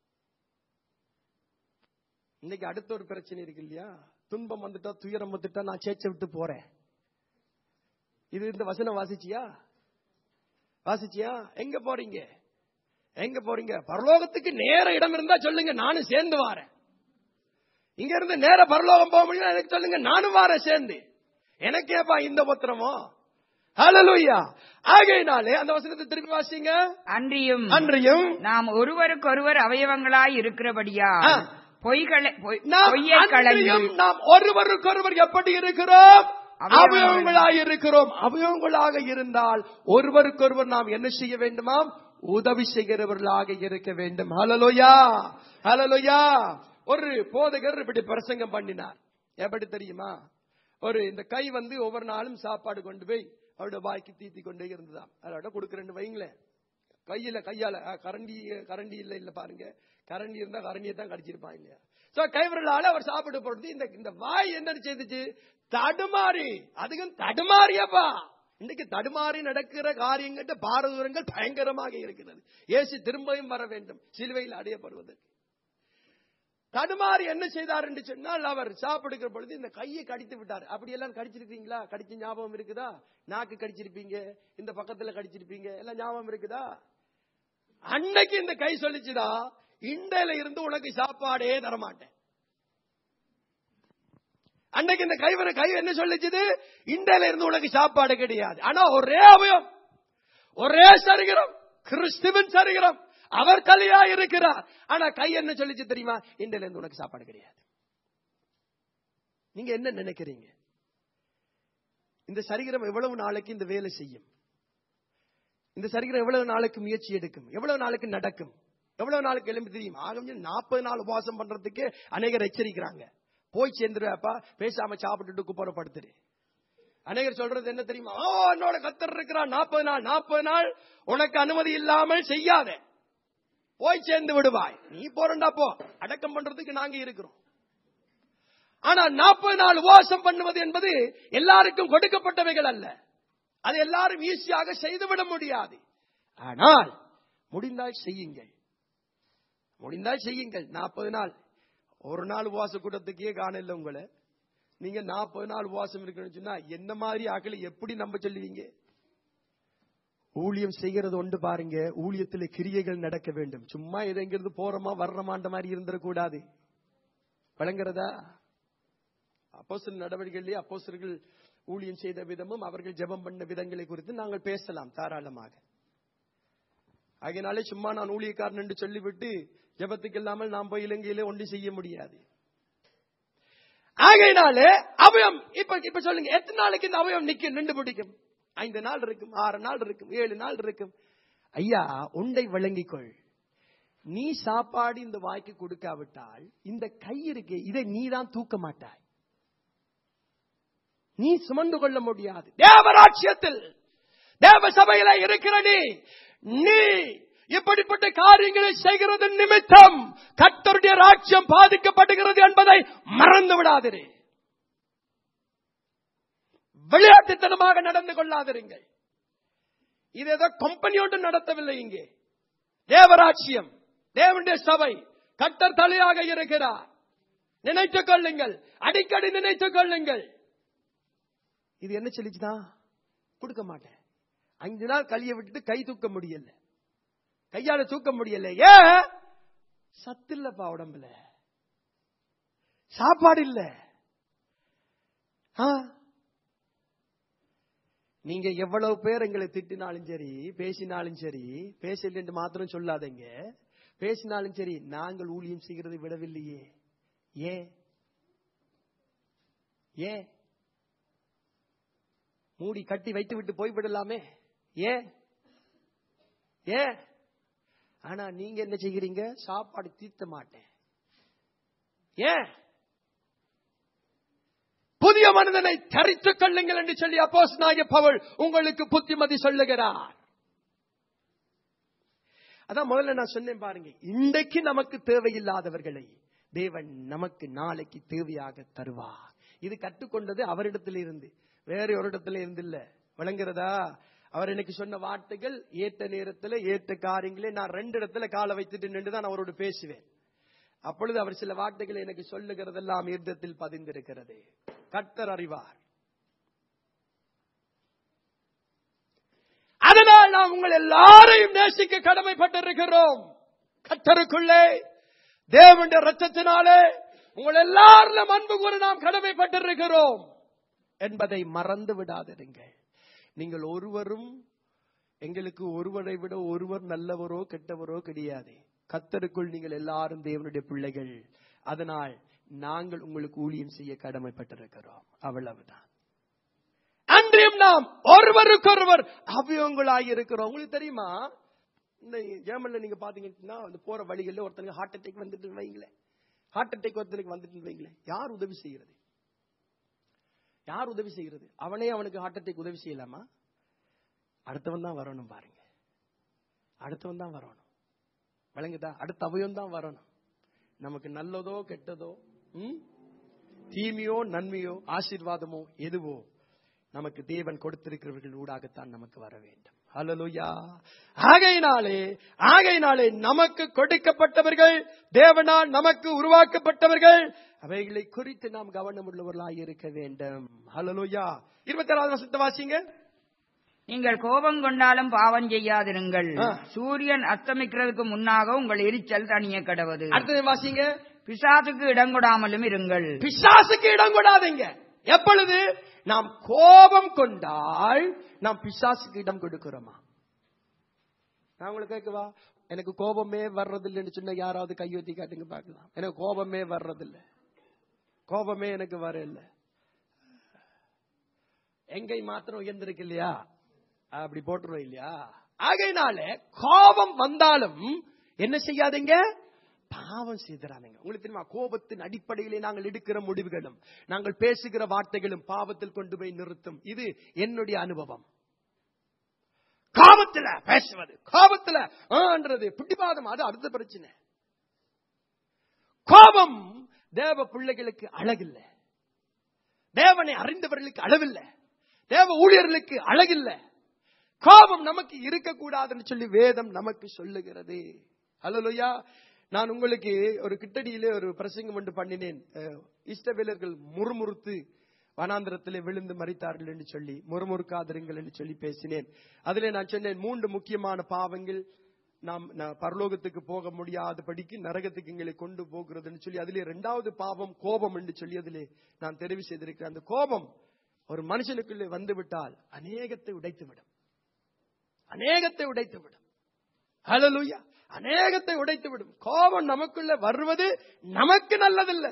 இன்னைக்கு அடுத்த ஒரு பிரச்சனை இருக்கு இல்லையா? துன்பம் வந்துட்டா துயரம் வந்துட்டா நான் சேச்சை விட்டு போறேன். இது இந்த வசனம் வாசிச்சியா? வாசிச்சியா? எங்க போறீங்க? எங்க போறீங்க? பரலோகத்துக்கு நேர இடம் இருந்தா சொல்லுங்க, நானும் சேர்ந்து வாரேன். இங்க இருந்து நேர பரலோகம் போக முடியும் எனக்கு சொல்லுங்க, நானும் வாரேன் சேர்ந்து. எனக்கேப்பா இந்த பத்திரமோ? ஹல்லேலூயா. ஆகையினாலே அந்த வசனத்தை திருப்பி வாசிங்க. அன்றியும் நாம் ஒருவருக்கொருவர் அவயவங்களாய் இருக்கிறபடியா நாம் ஒருவருக்கொருவர் எப்படி இருக்கிறோம்? அவயவங்களாக இருக்கிறோம். அவயவங்களாக இருந்தால் ஒருவருக்கொருவர் நாம் என்ன செய்ய வேண்டுமாம்? உதவி செய்கிறவர்களாக இருக்க வேண்டும். ஹல்லேலூயா, ஹல்லேலூயா. ஒரு போதகர் இப்படி பிரசங்கம் பண்ணினார். எப்படி தெரியுமா? இந்த கை ஒவ்வொரு நாளும் சாப்பாடு கொண்டு போய் அவருடைய வாய்க்கு தீத்தி கொண்டே இருந்ததாம். அதோட கொடுக்குறேன்னு வைங்களேன். கையால கரண்டி இல்ல பாருங்க. கரண்டி இருந்தா கரண்டியை தான் கடிச்சிருப்பான் இல்லையா? சோ கைவிரலால அவர் சாப்பிட்டு போடுறது. இந்த வாய் என்ன செய்துச்சு? தடுமாறி. அதுக்கும் தடுமாறியப்பா. இன்னைக்கு தடுமாறி நடக்கிற காரியங்கள் பாரதூரங்கள் பயங்கரமாக இருக்கிறது. இயேசு திரும்பியும் வர வேண்டும் சிலுவையில் அடையப்படுவதற்கு. தடுமாறி என்ன செய்தார் என்று சொன்னால், அவர் சாப்பிடுகிற பொழுது இந்த கையை கடித்து விட்டார். அப்படி எல்லாம் கடிச்சிருக்கீங்களா? கடிச்ச ஞாபகம் இருக்குதா? நாக்கு கடிச்சிருப்பீங்க, இந்த பக்கத்துல கடிச்சிருப்பீங்க, எல்லாம் ஞாபகம் இருக்குதா? அன்னைக்கு இந்த கை சொல்லிச்சுடா, இண்டையில இருந்து உனக்கு சாப்பாடே தரமாட்டேன். அன்னைக்கு இந்த கை என்ன சொல்லிச்சுது? இண்டையில இருந்து உனக்கு சாப்பாடு கிடையாது. ஆனா ஒரே அவயம், ஒரே சரீரம், கிறிஸ்துவின் சரீரம், அவர் தலையா இருக்கிறார். ஆனா கை என்ன சொல்லிச்சு தெரியுமா? இண்டையில இருந்து உனக்கு சாப்பாடு கிடையாது. நீங்க என்ன நினைக்கிறீங்க? இந்த சரீரம் எவ்வளவு நாளைக்கு இந்த வேலை செய்யும்? இந்த சரீரம் எவ்வளவு நாளைக்கு முயற்சி எடுக்கும்? எவ்வளவு நாளைக்கு நடக்கும்? எவ்வளவு நாளுக்கு எழும்பி தெரியும்? ஆகும் 40 நாள் உபவாசம் பண்றதுக்கு அநேகர் எச்சரிக்கிறாங்க. போய் சேர்ந்துருப்பா, பேசாம சாப்பிட்டுட்டு குப்பரப்படுத்துரு. அநேகர் சொல்றது என்ன தெரியுமா? என்னோட கத்தர் இருக்கிறான், 40 நாள் உனக்கு அனுமதி இல்லாமல் செய்யாத, போய் சேர்ந்து விடுவாய். நீ போறண்டா போ, அடக்கம் பண்றதுக்கு நாங்க இருக்கிறோம். ஆனா 40 நாள் உபவாசம் பண்ணுவது என்பது எல்லாருக்கும் கொடுக்கப்பட்டவைகள் அல்ல. அது எல்லாரும் ஈஸியாக செய்துவிட முடியாது. ஆனால் முடிந்தால் செய்யுங்கள், முடிந்தால் செய்யுங்கள். 40 நாள், ஒரு நாள் உபவாச கூட்டத்துக்கே காணல உங்களை. நீங்க 40 நாள் உபவாசம் இருக்கணும்னு சொன்னா என்ன மாதிரி ஆக்களை எப்படி நம்ப சொல்லுவீங்க? ஊழியம் செய்கிறது ஒன்று பாருங்க, ஊழியத்தில் கிரியைகள் நடக்க வேண்டும். சும்மா எதெங்கிறது போறோமா வர்றமான்ற மாதிரி இருந்துடக்கூடாது. வழங்குறதா? அப்போஸ்தலர் நடவடிக்கைகளிலே அப்போஸ்தலர்கள் ஊழியம் செய்த விதமும் அவர்கள் ஜெபம் பண்ண விதங்களை குறித்து நாங்கள் பேசலாம் தாராளமாக. அதனாலே சும்மா நான் ஊழியக்காரன் என்று சொல்லிவிட்டு ஜெபத்துக்கு இல்லாமல் நாம் போய் இலங்கையிலே ஒன்று செய்ய முடியாது. ஆகையினாலே அவயம் இப்ப சொல்லுங்க, எத்தனை நாளைக்கு இந்த அவயம் நின்று பிடிக்கும்? 5 நாள் இருக்கும், 6 நாள் இருக்கும், 7 நாள் இருக்கும். ஐயா, ஒன்றை விளங்கிக்கொள், நீ சாப்பாடு இந்த வாய்க்கு கொடுக்காவிட்டால் இந்த கை இருக்கு, இதை நீ தான் தூக்க மாட்டாய், நீ சுமந்து கொள்ள முடியாது. தேவராட்சியத்தில் தேவ சபையில இருக்கிற நீ இப்படிப்பட்ட காரியங்களை செய்கிறது நிமித்தம் கர்த்தருடைய ராஜ்யம் பாதிக்கப்படுகிறது என்பதை மறந்து விடாதீர்கள். விளையாட்டுத்தனமாக நடந்து கொள்ளாதீர்கள். இது ஏதோ கம்பெனி ஒன்று நடத்தவில்லை. இங்கே தேவராட்சியம், தேவனுடைய சபை, கர்த்தர் தலையாக இருக்கிறார். நினைத்துக் கொள்ளுங்கள், அடிக்கடி நினைத்துக் கொள்ளுங்கள். இது என்ன சொல்லிச்சுதான்? கொடுக்க மாட்டேன். 5 நாள் களிய விட்டுட்டு கை தூக்க முடியல, கையால தூக்க முடியல. ஏன்? சத்து இல்லப்பா, உடம்புல சாப்பாடு இல்ல. நீங்க எவ்வளவு பேர் எங்களை திட்டினாலும் சரி, பேசினாலும் சரி, பேசல என்று மாத்திரம் சொல்லாதீங்க, பேசினாலும் சரி, நாங்கள் ஊழியம் செய்கிறதை விடவில்லையே. ஏன்? ஏன்? மூடி கட்டி வைத்து விட்டு போய்விடலாமே. ஏன்? ஏன்? ஆனா நீங்க என்ன செய்கிறீங்க? சாப்பாடு தீர்த்த மாட்டேன். ஏன்? புதிய மனிதனை தரித்துக் கொள்ளுங்கள் என்று சொல்லி அப்போஸ்தலனாகிய பவுல் உங்களுக்கு புத்திமதி சொல்லுகிறார். அதான் முதல்ல நான் சொன்னேன் பாருங்க, இன்றைக்கு நமக்கு தேவையில்லாதவர்களை தேவன் நமக்கு நாளைக்கு தேவையாக தருவார். இது கற்றுக்கொண்டது அவரிடத்தில் இருந்து, வேற ஒரு இடத்துல இருந்து இல்ல. விளங்குறதா? அவர் எனக்கு சொன்ன வார்த்தைகள் ஏற்ற நேரத்தில் ஏற்ற காரியங்களே நான் 2 இடத்துல காலை வைத்துட்டு நின்றுதான் அவரோடு பேசுவேன். அப்பொழுது அவர் சில வார்த்தைகளை எனக்கு சொல்லுகிறதெல்லாம் ஈர்த்தத்தில் பதிந்திருக்கிறது. கர்த்தர் அறிவார். அதனால் நாம் உங்கள் எல்லாரையும் நேசிக்க கடமைப்பட்டிருக்கிறோம். கர்த்தருக்குள்ளே தேவனுடைய இரத்தத்தினாலே உங்கள் எல்லாரிலும் அன்பு கூற நாம் கடமைப்பட்டிருக்கிறோம் என்பதை மறந்து விடாதிருங்கள். நீங்கள் ஒருவரும், எங்களுக்கு ஒருவரை விட ஒருவர் நல்லவரோ கெட்டவரோ கிடையாது. கர்த்தருக்குள் நீங்கள் எல்லாரும் தேவனுடைய பிள்ளைகள். அதனால் நாங்கள் உங்களுக்கு ஊழியம் செய்ய கடமைப்பட்டிருக்கிறோம். அவ்வளவுதான். அன்றையும் நாம் ஒருவருக்கொருவர் அவயவங்களாய் இருக்கிறோம். உங்களுக்கு தெரியுமா, இந்த ஜெர்மன்ல நீங்க பாத்தீங்கன்னா அந்த போற வழிகளில் ஒருத்தனுக்கு ஹார்ட் அட்டாக் வந்துட்டு வைங்களேன், ஹார்ட் அட்டாக் ஒருத்தனுக்கு வந்துட்டு வைங்களேன், யார் உதவி செய்யறது? யார் உதவி செய்யறது? அவனே அவனுக்கு ஹார்ட் அட்டாக் உதவி செய்யலாமா? அடுத்தவன் தான் வரணும் பாருங்க, அடுத்தவன் தான் வரணும். விளங்குதா? அடுத்த அவயம் தான் வரணும். நமக்கு நல்லதோ கெட்டதோ, தீமையோ நன்மையோ ஆசீர்வாதமோ எதுவோ நமக்கு தேவன் கொடுத்திருக்கிறவர்கள் ஊடாகத்தான் நமக்கு வர வேண்டும். ஹல்லேலூயா. ஆகையினாலே நமக்கு கொடுக்கப்பட்டவர்கள், தேவனால் நமக்கு உருவாக்கப்பட்டவர்கள், அவைகளை குறித்து நாம் கவனம் உள்ளவர்களாக இருக்க வேண்டும். ஹல்லேலூயா. 27வது வசனத்தை வாசிங்க. நீங்கள் கோபம் கொண்டாலும் பாவம் செய்யாதிருங்கள், சூரியன் அஸ்தமிக்கிறதுக்கு முன்னாக உங்கள் எரிச்சல் தணிய கடவது. அடுத்தது வாசிங்க. பிசாசுக்கு இடம் கொடாமலும் இருங்கள். பிசாசுக்கு இடம் கொடாதீங்க. எப்பொழுது நாம் கோபம் கொண்டால் நாம் பிசாசுக்கு இடம் கொடுக்கிறோமா? நான் உங்களுக்கு கேட்கவா, எனக்கு கோபமே வர்றதில்லைன்னு சொன்ன யாராவது கையொத்தி காட்டுங்க பார்க்கலாம். எனக்கு கோபமே வர்றதில்லை, கோபமே எனக்கு வர இல்லை. எங்கை மாத்திரம் உயர்ந்திருக்கு இல்லையா, அப்படி போட்டுருவோம் இல்லையா? ஆகையினால கோபம் வந்தாலும் என்ன செய்யாதீங்க, பாவம் செய்திராதீங்க. உங்களுக்கு தெரியுமா, கோபத்தின் அடிப்படையிலே நாங்கள் எடுக்கிற முடிவுகளும் நாங்கள் பேசுகிற வார்த்தைகளும் பாவத்தில் கொண்டு போய் நிறுத்தும். இது என்னுடைய அனுபவம். கோபத்துல பேசுவது, கோபத்துல பிடிவாதம், அது அடுத்த பிரச்சனை. கோபம் தேவ பிள்ளைகளுக்கு அழகில்லை, தேவனை அறிந்தவர்களுக்கு அளவில்லை, தேவ ஊழியர்களுக்கு அழகில்லை. கோபம் நமக்கு இருக்கக்கூடாதுன்னு சொல்லி வேதம் நமக்கு சொல்லுகிறது. ஹல்லேலூயா. நான் உங்களுக்கு ஒரு கிட்டடியிலே ஒரு பிரசங்கம் ஒன்று பண்ணினேன். இஸ்ரவேலர்கள் முறுமுறுத்து வனாந்திரத்திலே விழுந்து மரித்தார்கள் என்று சொல்லி, முறுமுறுக்காதிருங்கள் என்று சொல்லி பேசினேன். அதிலே நான் சொன்னேன் 3 முக்கியமான பாவங்கள் நாம் பரலோகத்துக்கு போக முடியாதபடிக்கு நரகத்துக்கு எங்களை கொண்டு போகிறதுன்னு சொல்லி, அதிலே 2வது பாவம் கோபம் என்று சொல்லி அதிலே நான் தெரிவு செய்திருக்கிறேன். அந்த கோபம் ஒரு மனுஷனுக்குள்ளே வந்துவிட்டால் அநேகத்தை உடைத்துவிடும். அநேகத்தை உடைத்துவிடும். ஹல்லேலூயா. அநேகத்தை உடைத்துவிடும். கோபம் நமக்குள்ள வருவது நமக்கு நல்லதில்லை.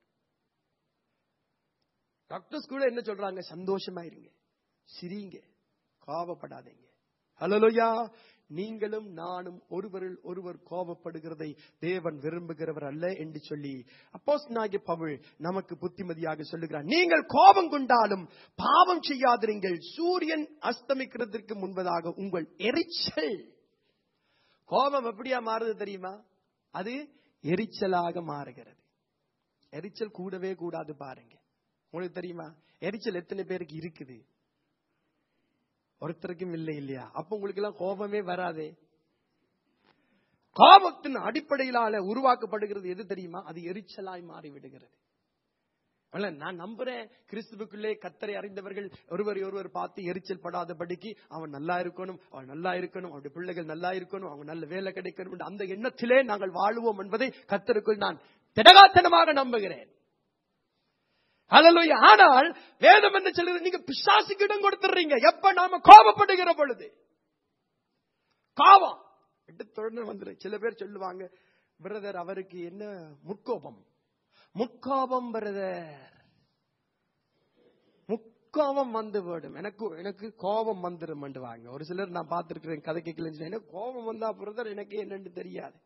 டாக்டர்ஸ் கூட என்ன சொல்றாங்க? சந்தோஷமா இருங்க, சிரிங்க, கோபப்படாதீங்க. ஹல்லேலூயா. நீங்களும் நானும் ஒருவரில் ஒருவர் கோபப்படுகிறதை தேவன் விரும்புகிறவர் அல்ல என்று சொல்லி அப்போஸ்தலனாகிய பவுல் நமக்கு புத்திமதியாக சொல்லுகிறார். நீங்கள் கோபம் கொண்டாலும் பாவம் செய்யாதிருங்கள். சூரியன் அஸ்தமிக்கிறதுக்கு முன்பதாக உங்கள் எரிச்சல். கோபம் எப்படியா மாறுது தெரியுமா? அது எரிச்சலாக மாறுகிறது. எரிச்சல் கூடவே கூடாது பாருங்க. உங்களுக்கு தெரியுமா எரிச்சல் எத்தனை பேருக்கு இருக்குது? ஒருத்தருக்கும் இல்லை இல்லையா? அப்ப உங்களுக்கு எல்லாம் கோபமே வராதே. கோபத்தின் அடிப்படையிலான உருவாக்கப்படுகிறது எது தெரியுமா? அது எரிச்சலாய் மாறிவிடுகிறது. நான் நம்புறேன், கிறிஸ்துவுக்குள்ளே கர்த்தரை அறிந்தவர்கள் ஒருவர் பார்த்து எரிச்சல் படாதபடிக்கு அவன் நல்லா இருக்கணும், அவன் நல்லா இருக்கணும், அவனுடைய பிள்ளைகள் நல்லா இருக்கணும், அவங்க நல்ல வேலை கிடைக்கணும், அந்த எண்ணத்திலே நாங்கள் வாழுவோம் என்பதை கர்த்தருக்குள் நான் திடகாத்தனமாக நம்புகிறேன். ஹல்லேலூயா. ஆனால் வேதம் என்ன சொல்லுது? நீங்க பிசாசுக்கு இடம் கொடுத்துறீங்க. எப்ப நாம கோபப்படுகிற பொழுது. கோபம் எடுத்து வந்துரு. சில பேர் சொல்லுவாங்க, பிரதர் அவருக்கு என்ன முற்கோபம்? முற்கோபம் பிரதர், முற்கோபம் வந்து விடும். எனக்கு கோபம் வந்துடும் வாங்க. ஒரு சிலர் நான் பார்த்திருக்கிறேன், கதை கேட்கலன்னு. எனக்கு கோபம் வந்தா பிரதர் எனக்கு என்னன்னு தெரியாது.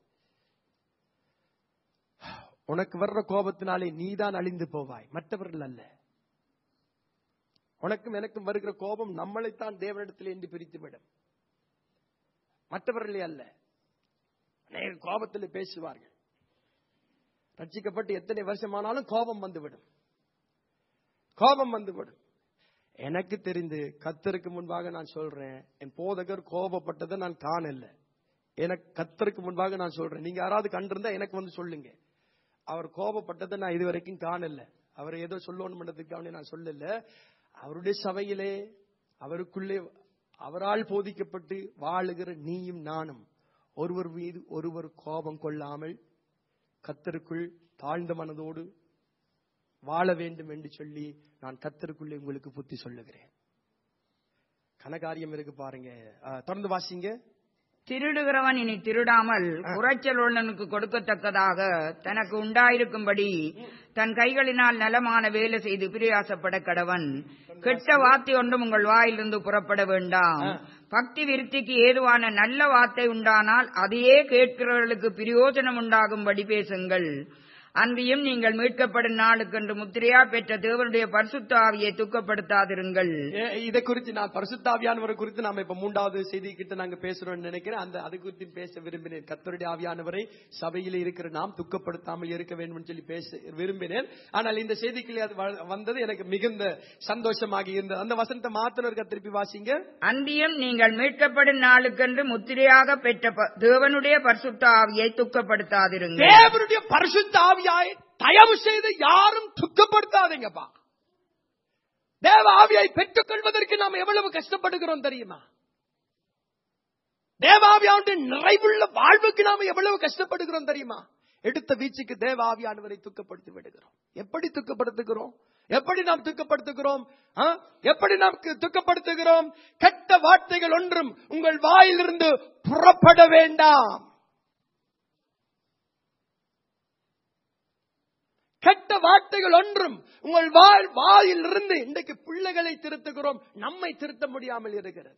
உனக்கு வர்ற கோபத்தினாலே நீதான் அழிந்து போவாய், மற்றவர்கள் அல்ல. உனக்கும் எனக்கும் வருகிற கோபம் நம்மளைத்தான் தேவனிடத்தில் என்று பிரித்துவிடும், மற்றவர்களே அல்ல. அநேக கோபத்தில் பேசுவார்கள். ரட்சிக்கப்பட்டு எத்தனை வருஷமானாலும் கோபம் வந்துவிடும். கோபம் வந்துவிடும். எனக்கு தெரிந்து கர்த்தருக்கு முன்பாக நான் சொல்றேன், என் போதகர் கோபப்பட்டதை நான் காணல. எனக்கு கர்த்தருக்கு முன்பாக நான் சொல்றேன். நீங்க யாராவது கண்டிருந்தா எனக்கு வந்து சொல்லுங்க. அவர் கோபப்பட்டதை நான் இதுவரைக்கும் காணல. அவர் ஏதோ சொல்லணும்ன்றதுக்காக நான் சொல்லல. அவருடைய சபையிலே அவருக்குள்ளே அவரால் போதிக்கப்பட்டு வாழுகிற நீயும் நானும் ஒருவர் மீது ஒருவர் கோபம் கொள்ளாமல் கர்த்தருக்குள் தாழ்ந்த மனதோடு வாழ வேண்டும் என்று சொல்லி நான் கர்த்தருக்குள்ளே உங்களுக்கு புத்தி சொல்லுகிறேன். கனகாரியம் இருக்கு பாருங்க. தொடர்ந்து வாசிங்க. திருடுகிறவன் இனி திருடாமல் குறைச்சல் உள்ளனுக்கு கொடுக்கத்தக்கதாக தனக்கு உண்டாயிருக்கும்படி தன் கைகளினால் நலமான வேலை செய்து பிரயாசப்பட கடவன். கெட்ட வார்த்தை ஒன்றும் உங்கள் வாயிலிருந்து புறப்பட வேண்டாம். பக்தி விருத்திக்கு ஏதுவான நல்ல வார்த்தை உண்டானால் அதையே கேட்கிறவர்களுக்கு பிரயோஜனம் உண்டாகும்படி பேசுங்கள். அன்றியும் நீங்கள் மீட்கப்படும் நாளுக்கென்று முத்திரையா பெற்ற தேவனுடைய பரிசுத்த ஆவியை துக்கப்படுத்தாதிருங்கள். இதை குறித்து நான் பரிசுத்த ஆவியானவரை குறித்து நாம இப்ப 3வது செய்தி கிட்ட நாங்க பேசுறோம்னு நினைக்கிறேன். அது குறித்து பேச விரும்பினேன். கர்த்தருடைய ஆவியானவரை சபையில இருக்கிற நாம் துக்கப்படுத்தாமல் இருக்க வேண்டும் சொல்லி பேச விரும்பினேன். ஆனால் இந்த செய்திக்குள்ளே அது வந்தது எனக்கு மிகுந்த சந்தோஷமாக இருந்தது. அந்த வசனத்தை மாத்திரம் திருப்பி வாசிங்க. அன்றியும் நீங்கள் மீட்கப்படும் நாளுக்கென்று முத்திரையாக பெற்ற தேவனுடைய பரிசுத்த ஆவியை துக்கப்படுத்தாதிருங்கள். தேவனுடைய பரிசுத்த ஆவியை தயவு செய்து யாரும் துக்கப்படுத்தாதீங்கப்பா. தேவ ஆவியை பெற்றுக் கொள்வதற்கு நாம் எவ்வளவு கஷ்டப்படுகிறோம் தெரியுமா? தேவாவியானுடைய நிறைவுள்ள வாழ்வுக்கு நாம் எவ்வளவு கஷ்டப்படுகிறோம் தெரியுமா? எடுத்த வீச்சுக்கு தேவ ஆவியானவரை துக்கப்படுத்தி விடுகிறோம். எப்படி துக்கப்படுத்துகிறோம்? எப்படி நாம் துக்கப்படுத்துகிறோம்? எப்படி நாம் துக்கப்படுத்துகிறோம்? கெட்ட வார்த்தைகள் ஒன்றும் உங்கள் வாயிலிருந்து புறப்பட வேண்டாம். கெட்ட வார்த்தைகள் ஒன்றும் உங்கள் வாயில் இருந்து. இன்றைக்கு பிள்ளைகளை திருத்துகிறோம், நம்மை திருத்த முடியாமல் இருக்கிறது.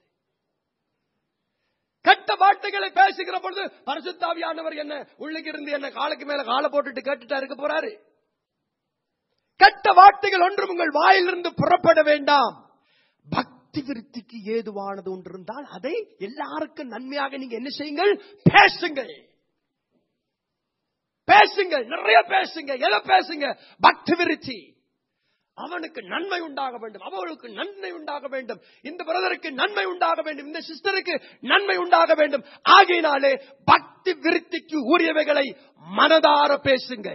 கெட்ட வார்த்தைகளை பேசுகிற பொழுது பரிசுத்த ஆவியானவர் என்ன உள்ளுக்கு இருந்து என்ன காலுக்கு மேல காலை போட்டுட்டு கேட்டுட்டா இருக்க போறாரு? கெட்ட வார்த்தைகள் ஒன்றும் உங்கள் வாயிலிருந்து புறப்பட வேண்டாம். பக்தி விருத்திக்கு ஏதுவானது ஒன்று இருந்தால் அதை எல்லாருக்கும் நன்மையாக நீங்க என்ன செய்யுங்கள்? பேசுங்கள். பேசுங்க, நிறைய பேசுங்க. எதை பேசுங்க? பக்தி விருத்தி. அவனுக்கு நன்மை உண்டாக வேண்டும், அவளுக்கு நன்மை உண்டாக வேண்டும், இந்த பிரதருக்கு நன்மை உண்டாக வேண்டும், இந்த சிஸ்டருக்கு நன்மை உண்டாக வேண்டும். ஆகையினாலே பக்தி விருத்திக்கு உரியவைகளை மனதார பேசுங்க.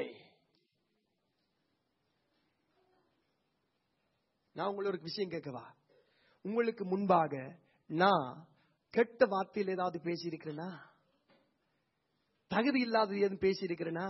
நான் உங்களுக்கு ஒரு விஷயம் கேட்கவா? உங்களுக்கு முன்பாக நான் கெட்ட வார்த்தையில் ஏதாவது பேசியிருக்கிறேனா? தகுதி இல்லாதது எதுவும் பேசியிருக்கிறேனா?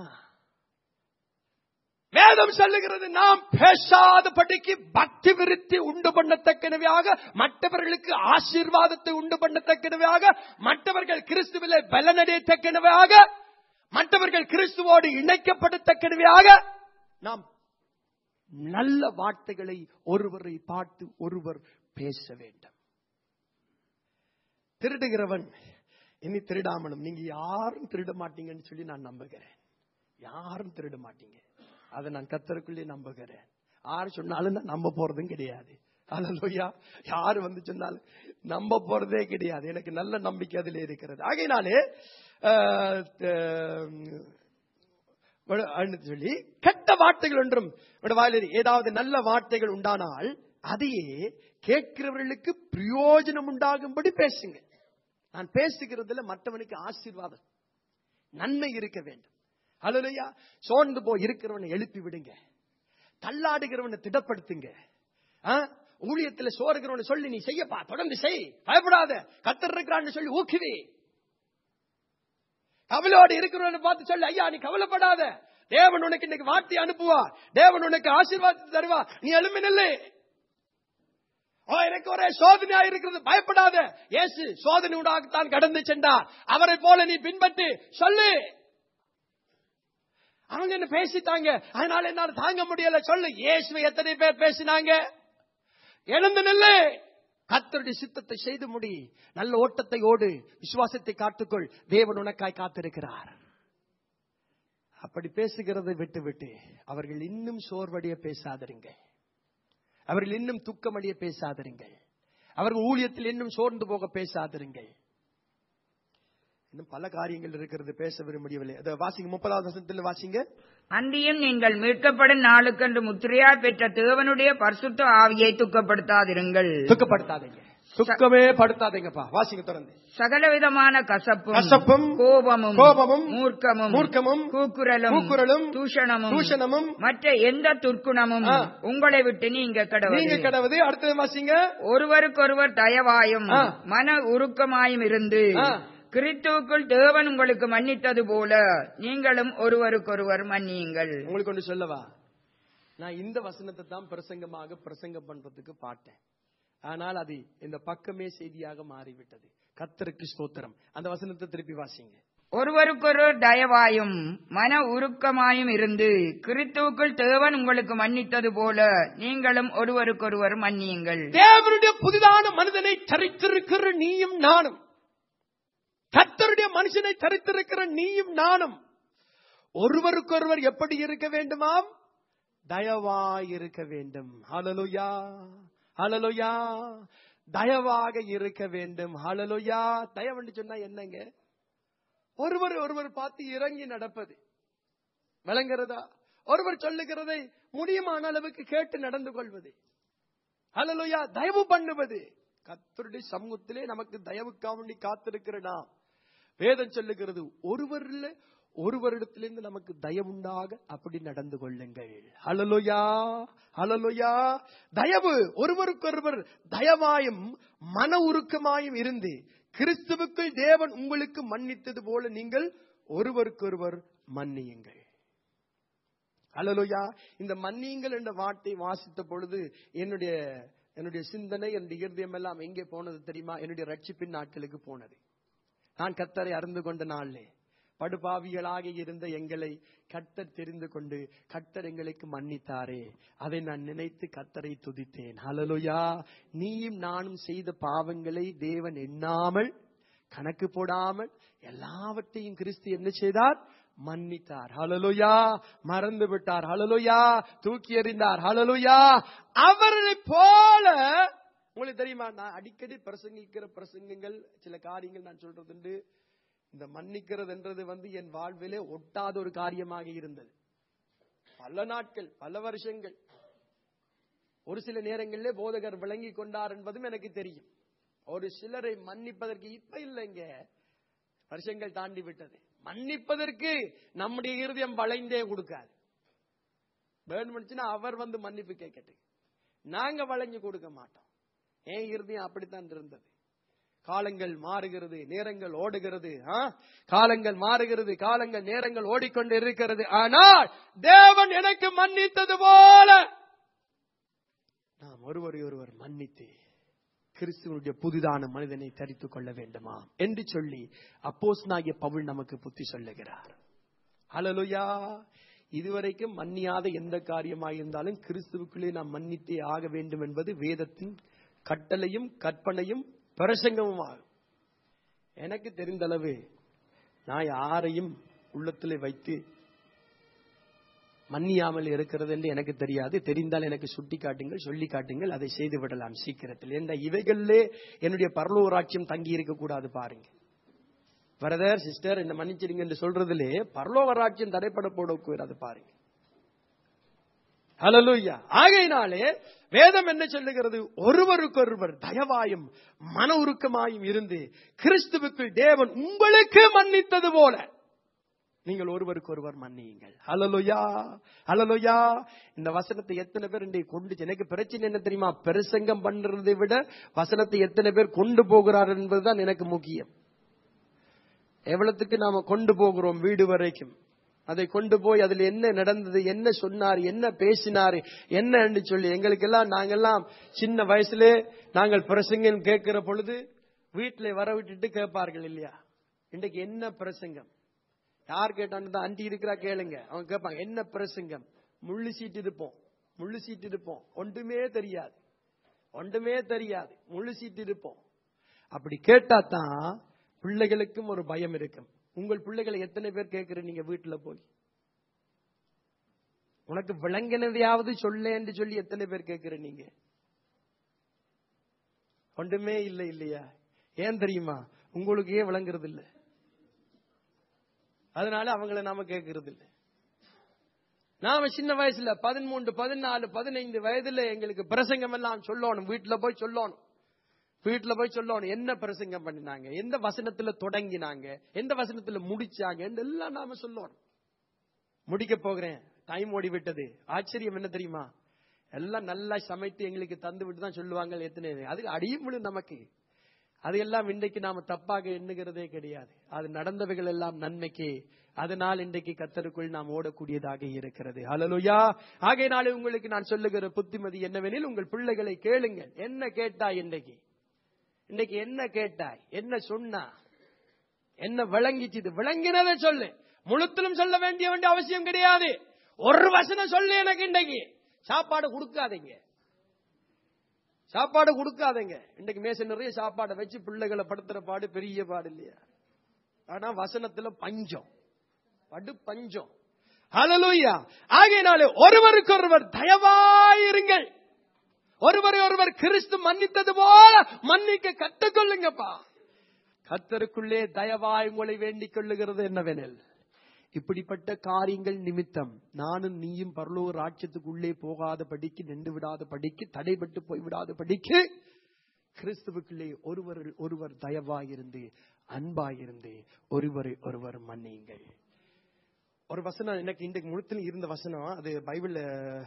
வேதம் சொல்லுகிறது, நாம் பேசாதபடிக்கு பக்தி விருத்தி உண்டு பண்ணத்தக்கனவையாக, மற்றவர்களுக்கு ஆசீர்வாதத்தை உண்டு பண்ணத்தக்கனவையாக, மற்றவர்கள் கிறிஸ்துவிலே பலனடையத்தக்கனவையாக, மற்றவர்கள் கிறிஸ்துவோடு இணைக்கப்படத்தக்கனவையாக நாம் நல்ல வார்த்தைகளை ஒருவரை பார்த்து ஒருவர் பேச வேண்டும். திருடுகிறவன் இனி திருடாமலும், நீங்க யாரும் திருட மாட்டீங்கன்னு சொல்லி நான் நம்புகிறேன். யாரும் திருட மாட்டீங்க, அதை நான் கர்த்தருக்குள்ளே நம்புகிறேன். யாரு சொன்னாலும் நான் நம்ப போறதும் கிடையாது. அல்லேலூயா. யாரு வந்து சொன்னாலும் நம்ப போறதே கிடையாது. எனக்கு நல்ல நம்பிக்கை அதில் இருக்கிறது. ஆகையினாலே சொல்லி கெட்ட வார்த்தைகள் ஒன்றும் வாயிலில் ஏதாவது நல்ல வார்த்தைகள் உண்டானால் அதையே கேட்கிறவர்களுக்கு பிரயோஜனம் உண்டாகும்படி பேசுங்க. நான் பேசுகிறதுல மற்றவனுக்கு ஆசீர்வாதம் நன்மை இருக்க வேண்டும். அல்லேலூயா. சோர்ந்து போய் இருக்கிறவனை எழுப்பி விடுங்க, தள்ளாடுகிறவனை திடப்படுத்துங்க. ஊழியத்தில் சோறுகிறவனை சொல்லி நீ செய்யப்பா, தொடர்ந்து செய், பயப்படாத, கர்த்தர் இருக்கிறான்னு சொல்லி ஊக்குவி. கவலையோடு இருக்கிறவனை பார்த்து சொல்லு, ஐயா நீ கவலைப்படாத, தேவன் உனக்கு இன்னைக்கு வார்த்தை அனுப்புவார், தேவன் உனக்கு ஆசீர்வாதத்தை தருவார், நீ எழும்பி நில்லு. எனக்கு ஒரே சோதனையா இருக்கிறது, பயப்படாத, இயேசு சோதனை உண்டாகத்தான் கடந்து சென்றார், அவரை போல நீ பின்பற்றி சொல்லு. அவங்க என்ன பேசிட்டாங்க, அதனால என்னால தாங்க முடியல, சொல்லு. இயேசுவை எத்தனை பேர் பேசினாங்க? எழுந்து நில்லு, கர்த்தருடைய சித்தத்தை செய்து முடி, நல்ல ஓட்டத்தை ஓடு, விசுவாசத்தை காத்துக்கொள், தேவன் உனக்காய் காத்திருக்கிறார். அப்படி பேசுகிறதை விட்டு விட்டு அவர்கள் இன்னும் சோர்வடைய பேசாதீங்க, அவர்கள் இன்னும் துக்கமடைய பேசாதீர்கள், அவர்கள் ஊழியத்தில் இன்னும் சோர்ந்து போக பேசாதீர்கள். இன்னும் பல காரியங்கள் இருக்கிறது, பேச விரும்பவில்லை. அதை வாசிங்க, 30வது வசனத்தில் வாசிங்க. அன்றியும் நீங்கள் மீட்கப்படும் நாளுக்கென்று முத்திரையால் பெற்ற தேவனுடைய பரிசுத்த ஆவியை துக்கப்படுத்தாதிருங்கள். துக்கப்படுத்தாதீங்க, துக்கமே படுத்தாதீங்கப்பா. வாசிங்க தொடர்ந்து. சகலவிதமான கசப்பும் கோபமும் மூர்க்கமும் கூக்குரலும் தூஷணமும் மற்ற எந்த துர்க்குணமும் உங்களை விட்டு நீங்க கடவுது. அடுத்தது வாசிங்க. ஒருவருக்கொருவர் தயவாயும் மன உருக்கமாயும் இருந்து கிறிஸ்துவுக்குள் தேவன் உங்களுக்கு மன்னித்தது போல நீங்களும் ஒருவருக்கொருவர் மன்னியுங்கள். உங்களுக்கு ஒன்று சொல்லவா? நான் இந்த வசனத்தை தான் பிரசங்கம் பண்றதுக்கு பாட்டேன், ஆனால் அது இந்த பக்கமே செய்தியாக மாறிவிட்டது. கர்த்தருக்கு ஸ்தோத்திரம். அந்த வசனத்தை திருப்பி வாசிங்க. ஒருவருக்கொருவர் தயவாயும் மன உருக்கமாயும் இருந்து கிறிஸ்துவுக்குள் தேவன் உங்களுக்கு மன்னித்தது போல நீங்களும் ஒருவருக்கொருவர் மன்னியுங்கள். தேவனுடைய புதிதான மனிதனை தரித்திருக்கிற நீயும் நானும், கர்த்தருடைய மனுஷனை தரித்திருக்கிற நீயும் நானும் ஒருவருக்கொருவர் எப்படி இருக்க வேண்டுமாம்? தயவாய் இருக்க வேண்டும். ஹல்லேலூயா, ஹல்லேலூயா. தயவாக இருக்க வேண்டும். ஹல்லேலூயா. தயவுன்னு சொன்னா என்னங்க? ஒருவர் பார்த்து இறங்கி நடப்பது, விளங்குறதா? ஒருவர் சொல்லுகிறதை முடியுமான அளவுக்கு கேட்டு நடந்து கொள்வது. ஹல்லேலூயா. தயவு பண்ணுவது. கர்த்தருடைய சமூகத்திலே நமக்கு தயவுக்காக காத்திருக்கிறனா? வேதம் சொல்லுகிறது, ஒருவரிடத்திலிருந்து நமக்கு தயவுண்டாக அப்படி நடந்து கொள்ளுங்கள். ஹல்லேலூயா, ஹல்லேலூயா. தயவு, ஒருவருக்கொருவர் தயவாயும் மன உருக்கமாயும் இருந்து கிறிஸ்துவுக்குள் தேவன் உங்களுக்கு மன்னித்தது போல நீங்கள் ஒருவருக்கொருவர் மன்னியுங்கள். ஹல்லேலூயா. இந்த மன்னியுங்கள் என்ற வார்த்தை வாசித்த பொழுது என்னுடைய சிந்தனை, என்னுடைய இருதயம் எல்லாம் எங்கே போனது தெரியுமா? என்னுடைய ரட்சிப்பின் நாட்களுக்கு போனது. நான் கர்த்தரை அறிந்து கொண்ட நாளிலே படுபாவிகளாக இருந்த எங்களை கர்த்தர் தெரிந்து கொண்டு கர்த்தர் எங்களுக்கு மன்னித்தாரே, அதை நான் நினைத்து கர்த்தரை துதித்தேன். ஹல்லேலூயா. நீயும் நானும் செய்த பாவங்களை தேவன் எண்ணாமல், கணக்கு போடாமல் எல்லாவற்றையும் கிறிஸ்து என்ன செய்தார்? மன்னித்தார். ஹல்லேலூயா. மறந்து விட்டார். ஹல்லேலூயா. தூக்கி எறிந்தார். ஹல்லேலூயா. அவரை போல உங்களுக்கு தெரியுமா, நான் அடிக்கடி பிரசங்கிக்கிற பிரசங்கங்கள், சில காரியங்கள் நான் சொல்றது, இந்த மன்னிக்கிறது என்றது என் வாழ்விலே ஒட்டாத ஒரு காரியமாக இருந்தது. பல நாட்கள், பல வருஷங்கள் ஒரு சில நேரங்களிலே போதகர் விளங்கி கொண்டார் என்பதும் எனக்கு தெரியும். ஒரு சிலரை மன்னிப்பதற்கு இப்ப இல்லைங்க, வருஷங்கள் தாண்டி விட்டது. மன்னிப்பதற்கு நம்முடைய இருதயம் வளைந்தே கொடுக்காது. வேணும்னுச்சுன்னா அவர் வந்து மன்னிப்பு கேட்கட்டு, நாங்க வளைஞ்சு கொடுக்க மாட்டோம். என் இருதயம் அப்படித்தான் இருந்தது. காலங்கள் மாறுகிறது, நேரங்கள் ஓடுகிறது. காலங்கள் மாறுகிறது, காலங்கள் நேரங்கள் ஓடிக்கொண்டு இருக்கிறது. ஆனால் தேவன் எனக்கு மன்னித்தது போல நாம் ஒருவரை ஒருவர் மன்னித்து கிறிஸ்துவனுடைய புதிதான மனிதனை தரித்துக் கொள்ள வேண்டுமா என்று சொல்லி அப்போஸ்தலனாகிய பவுல் நமக்கு புத்தி சொல்லுகிறார். ஹல்லேலூயா. இதுவரைக்கும் மன்னியாத எந்த காரியமாயிருந்தாலும் கிறிஸ்துவுக்குள்ளே நாம் மன்னித்தே ஆக வேண்டும் என்பது வேதத்தின் கட்டளையும் கற்பனையும் பிரசங்கமும் ஆகும். எனக்கு தெரிந்த அளவு நான் யாரையும் உள்ளத்திலே வைத்து மன்னியாமல் இருக்கிறது என்று எனக்கு தெரியாது. தெரிந்தால் எனக்கு சுட்டி காட்டுங்கள், சொல்லி காட்டுங்கள், அதை செய்து விடலாம் சீக்கிரத்தில். என்ற இவைகளிலே என்னுடைய பரலோக ராஜ்யம் தங்கி இருக்க கூடாது. பாருங்க பிரதர் சிஸ்டர் என்ன மன்னிச்சிருங்க என்று சொல்றதிலே பரலோக ராஜ்யம் தடைப்பட போடக்கூடாது. பாருங்க. ஹல்லேலூயா. ஆகையினாலே வேதம் என்ன சொல்லுகிறது? ஒருவருக்கொருவர் தயவாயும் மன உருக்கமாயும் இருந்து கிறிஸ்துவுக்குள் தேவன் உங்களுக்கு மன்னித்தது போல நீங்கள் ஒருவருக்கொருவர் மன்னியுங்கள். ஹல்லேலூயா, ஹல்லேலூயா. இந்த வசனத்தை எத்தனை பேர் இன்றைக்கு கொண்டு, எனக்கு பிரச்சனை என்ன தெரியுமா? பிரசங்கம் பண்றதை விட வசனத்தை எத்தனை பேர் கொண்டு போகிறார் என்பதுதான் எனக்கு முக்கியம். எவ்வளவுக்கு நாம கொண்டு போகிறோம் வீடு வரைக்கும், அதை கொண்டு போய் அதுல என்ன நடந்தது, என்ன சொன்னார், என்ன பேசினார், என்ன என்று சொல்லி எங்களுக்கெல்லாம், நாங்கெல்லாம் சின்ன வயசுல நாங்கள் பிரசங்கம் கேட்கிற பொழுது வீட்டில் வர விட்டுட்டு கேட்பார்கள் இல்லையா, இன்றைக்கு என்ன பிரசங்கம், யார் கேட்டான்னு தான் அண்டி இருக்கிறா கேளுங்க, அவங்க கேட்பாங்க என்ன பிரசங்கம், முள்ளு சீட்டு இருப்போம், முள்ளு சீட்டு இருப்போம், ஒன்றுமே தெரியாது, ஒன்றுமே தெரியாது, முள்ளு சீட்டு இருப்போம். அப்படி கேட்டா தான் பிள்ளைகளுக்கும் ஒரு பயம் இருக்கும். உங்கள் பிள்ளைகளை எத்தனை பேர் கேட்கிற நீங்க வீட்டுல போய், உனக்கு விளங்கினதையாவது சொல்ல என்று சொல்லி எத்தனை பேர் கேட்கிற நீங்க? ஒன்றுமே இல்லை இல்லையா? ஏன் தெரியுமா? உங்களுக்கு ஏன் விளங்குறது இல்லை, அதனால அவங்களை நாம கேட்கறது இல்லை. நாம சின்ன வயசுல 13, 14, 15 வயதுல எங்களுக்கு பிரசங்கம் எல்லாம் சொல்லணும், வீட்டுல போய் சொல்லணும், வீட்டுல போய் சொல்லணும் என்ன பிரசங்கம் பண்ணினாங்க, எந்த வசனத்துல தொடங்கினாங்க, எந்த வசனத்துல முடிச்சாங்க எல்லாம் நாம சொல்லணும். முடிக்க போகிறேன், டைம் ஓடி விட்டது. ஆச்சரியம் என்ன தெரியுமா? எல்லாம் நல்லா சமைத்து எங்களுக்கு தந்து விட்டு தான் சொல்லுவாங்க. எத்தனை அதுக்கு அடியும் விழு நமக்கு. அதையெல்லாம் இன்றைக்கு நாம தப்பாக எண்ணுகிறதே கிடையாது. அது நடந்தவைகள் எல்லாம் நன்மைக்கு. அதனால் இன்றைக்கு கர்த்தருக்குள் நாம் ஓடக்கூடியதாக இருக்கிறது. ஹல்லேலூயா. ஆகையினாலே உங்களுக்கு நான் சொல்லுகிற புத்திமதி என்னவெனில், உங்கள் பிள்ளைகளை கேளுங்கள். என்ன கேட்டாய் இன்றைக்கு, இன்னைக்கு என்ன கேட்டாய், என்ன சொன்னா, என்ன விளங்கிச்சு, விளங்கினதை சொல்லு. முழுத்திலும் சொல்ல வேண்டிய அவசியம் கிடையாது. ஒரு வசனம் சொல்லு எனக்கு. இன்றைக்கு சாப்பாடு கொடுக்காதீங்க, சாப்பாடு கொடுக்காதீங்க. இன்றைக்கு மேச நிறைய சாப்பாடை வச்சு பிள்ளைகளை படுத்துற பாடு பெரிய பாடு இல்லையா? ஆனா வசனத்துல பஞ்சம், படு பஞ்சம். ஹல்லேலூயா. ஆகையினாலே ஒருவருக்கொருவர் தயவாயிருங்கள், ஒருவரை ஒருவர் கிறிஸ்து மன்னித்தது போல மன்னிக்க கற்றுக்கொள்ளுங்கப்பா. கர்த்தருக்குள்ளே தயவாய் உங்களை வேண்டிக் கொள்ளுகிறது என்னவெனில், இப்படிப்பட்ட காரியங்கள் நிமித்தம் நானும் நீயும் பரலோக ராஜ்யத்துக்குள்ளே போகாத படிக்கு, நின்று விடாத படிக்கு, தடைபட்டு போய்விடாத படிக்கு கிறிஸ்துவுக்குள்ளே ஒருவர் தயவாயிருந்து அன்பாயிருந்து ஒருவரை ஒருவர் மன்னியுங்கள். ஒரு வசனம் எனக்கு இன்றைக்கு முழுத்தில் இருந்த வசனம், அது பைபிள்ல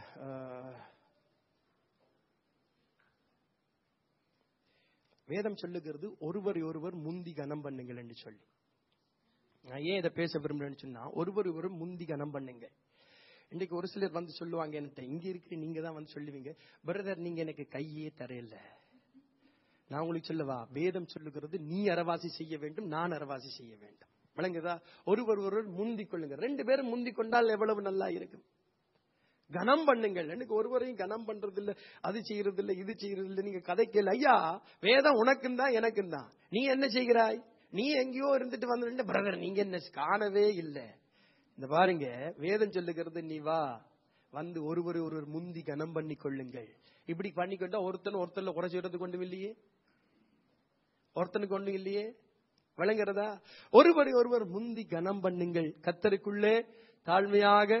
வேதம் சொல்லுகிறது, ஒருவரை ஒருவர் முந்தி கனம் பண்ணுங்கள் என்று சொல்லி. நான் ஏன் இதை பேச விரும்புறேன்னு சொன்னா, ஒருவர் ஒருவர் முந்தி கனம் பண்ணுங்க. இன்னைக்கு ஒரு சிலர் வந்து சொல்லுவாங்க என்கிட்ட, இங்க இருக்கிற நீங்க தான் வந்து சொல்லுவீங்க, பிரதர் நீங்க எனக்கு கையே தரையில. நான் உங்களுக்கு சொல்லவா, வேதம் சொல்லுகிறது நீ அரவாசி செய்ய வேண்டும், நான் அரவாசி செய்ய வேண்டும். விளங்குதா? ஒருவர் ஒருவர் முந்தி கொள்ளுங்க. 2 பேரும் முந்தி கொண்டால் எவ்வளவு நல்லா இருக்கும். கனம் பண்ணுங்கள். எனக்கு ஒருவரையும் கனம் பண்றது இல்ல, அது செய்யறது இல்ல, இது செய்யறது இல்ல. நீங்க கதை கேள் ஐயா, வேதம் உனக்கும் தான் எனக்கும் தான். நீ என்ன செய்கிறாய்? நீ எங்கேயோ இருந்துட்டு வந்து பிரதர் நீங்க என்ன காணவே இல்லை. இந்த பாருங்க, வேதம் சொல்லுகிறது நீ வா, வந்து ஒருவர் ஒருவர் முந்தி கனம் பண்ணி கொள்ளுங்கள். இப்படி பண்ணிக்கொண்டா ஒருத்தர்ல குறை செய்யறது கொண்டும் இல்லையே, ஒருத்தனுக்கு ஒண்ணும் இல்லையே. விளங்குறதா? ஒருவரை ஒருவர் முந்தி கனம் பண்ணுங்கள், கர்த்தருக்குள்ளே தாழ்மையாக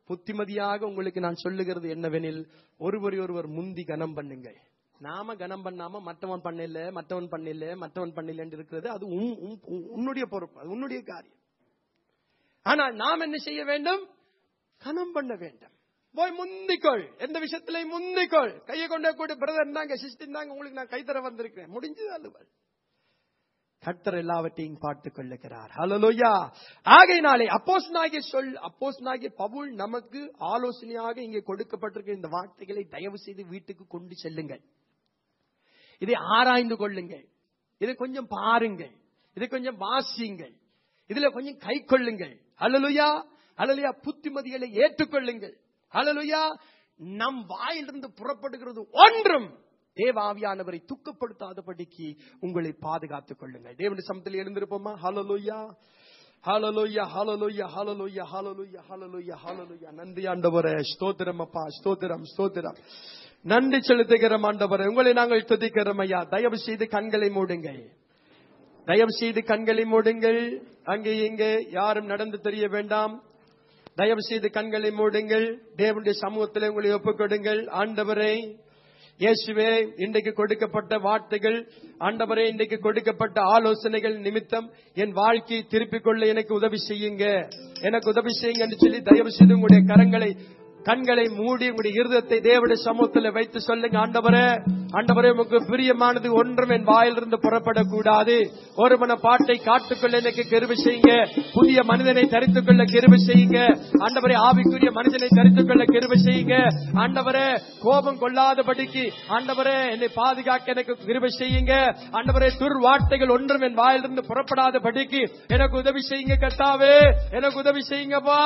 புத்திமதியாக உங்களுக்கு நான் சொல்லுகிறது என்னவெனில், ஒருவர் முந்தி கனம் பண்ணுங்கள். நாம கனம் பண்ணாம மற்றவன் பண்ணல இருக்கிறது அது உன்னுடைய பொறுப்பு, அது உன்னுடைய காரியம். ஆனால் நாம் என்ன செய்ய வேண்டும்? கனம் பண்ண வேண்டும். போய் முந்திக்கொள், எந்த விஷயத்திலையும் முந்திக்கொள். கையை கொண்டே கூட பிரதர் தாங்க, சிஸ்டர் தாங்க, உங்களுக்கு நான் கைத்தர வந்திருக்கிறேன், முடிஞ்சது அல்லவா? கர்த்தர் எல்லாவற்றையும் பார்த்துக் கொள்ளுகிறார். ஹல்லேலூயா. ஆகையினாலே அப்போஸ்தலனாகிய பவுல் நமக்கு ஆலோசனையாக இங்கே கொடுக்கப்பட்டிருக்கிற இந்த வார்த்தைகளை தயவு செய்து வீட்டுக்கு கொண்டு செல்லுங்கள். இதை ஆராய்ந்து கொள்ளுங்கள், இதை கொஞ்சம் பாருங்கள், இதை கொஞ்சம் வாசியுங்கள், இதுல கொஞ்சம் கை கொள்ளுங்கள். ஹல்லேலூயா. ஹல்லேலூயா. புத்திமதிகளை ஏற்றுக்கொள்ளுங்கள். ஹல்லேலூயா. நம் வாயிலிருந்து புறப்படுகிறது ஒன்றும் தேவாவியானவரை துக்கப்படுத்தாதபடிக்கு உங்களை பாதுகாத்துக் கொள்ளுங்கள். தேவனுடைய சமூகத்தில் எழுந்திருப்போமா? ஹல்லேலூயா. ஹல்லேலூயா. ஹல்லேலூயா. ஹல்லேலூயா. ஹல்லேலூயா. ஹல்லேலூயா. ஹல்லேலூயா. நன்றி ஆண்டவரே, ஸ்தோத்திரம் அப்பா, ஸ்தோத்திரம், ஸ்தோத்திரம். நன்றி செலுத்துகிறோம் ஆண்டவரே, உங்களை நாங்கள் துதிக்கிறோம் ஐயா. தயவு செய்து கண்களை மூடுங்கள், தயவு செய்து கண்களை மூடுங்கள். அங்கே இங்கே யாரும் நடந்து தெரிய வேண்டாம். தயவு செய்து கண்களை மூடுங்கள். தேவனுடைய சமூகத்தில் உங்களை ஒப்புக்கொடுங்கள். ஆண்டவரே இயேசுவே, இன்றைக்கு கொடுக்கப்பட்ட வார்த்தைகள், ஆண்டவரே இன்றைக்கு கொடுக்கப்பட்ட ஆலோசனைகள் நிமித்தம் என் வாழ்க்கையை திருப்பிக் கொள்ள எனக்கு உதவி செய்யுங்க, எனக்கு உதவி செய்யுங்க என்று சொல்லி தயவு செய்து உங்களுடைய கண்களை மூடி உங்களுடைய இருதயத்தை தேவனுடைய சமூகத்தில் வைத்து சொல்லுங்க. ஆண்டவரே, ஆண்டவரே, உமக்கு பிரியமானது ஒன்றும் என் வாயிலிருந்து புறப்படக்கூடாது. ஒரு மன பாட்டை காத்துக்கொள்ள எனக்கு கிருபை செய்யுங்க. புதிய மனிதனை தரித்துக் கொள்ள கிருபை செய்யுங்க. ஆண்டவரே, ஆவிக்குரிய மனிதனை தரித்துக் கொள்ள கிருபை செய்யுங்க. ஆண்டவரே, கோபம் கொள்ளாதபடிக்கு ஆண்டவரே என்னை பாதுகாக்க எனக்கு கிருபை செய்யுங்க. ஆண்டவரே, துர்வார்த்தைகள் ஒன்றும் என் வாயிலிருந்து புறப்படாதபடிக்கு எனக்கு உதவி செய்யுங்க. கர்த்தாவே, எனக்கு உதவி செய்யுங்கப்பா.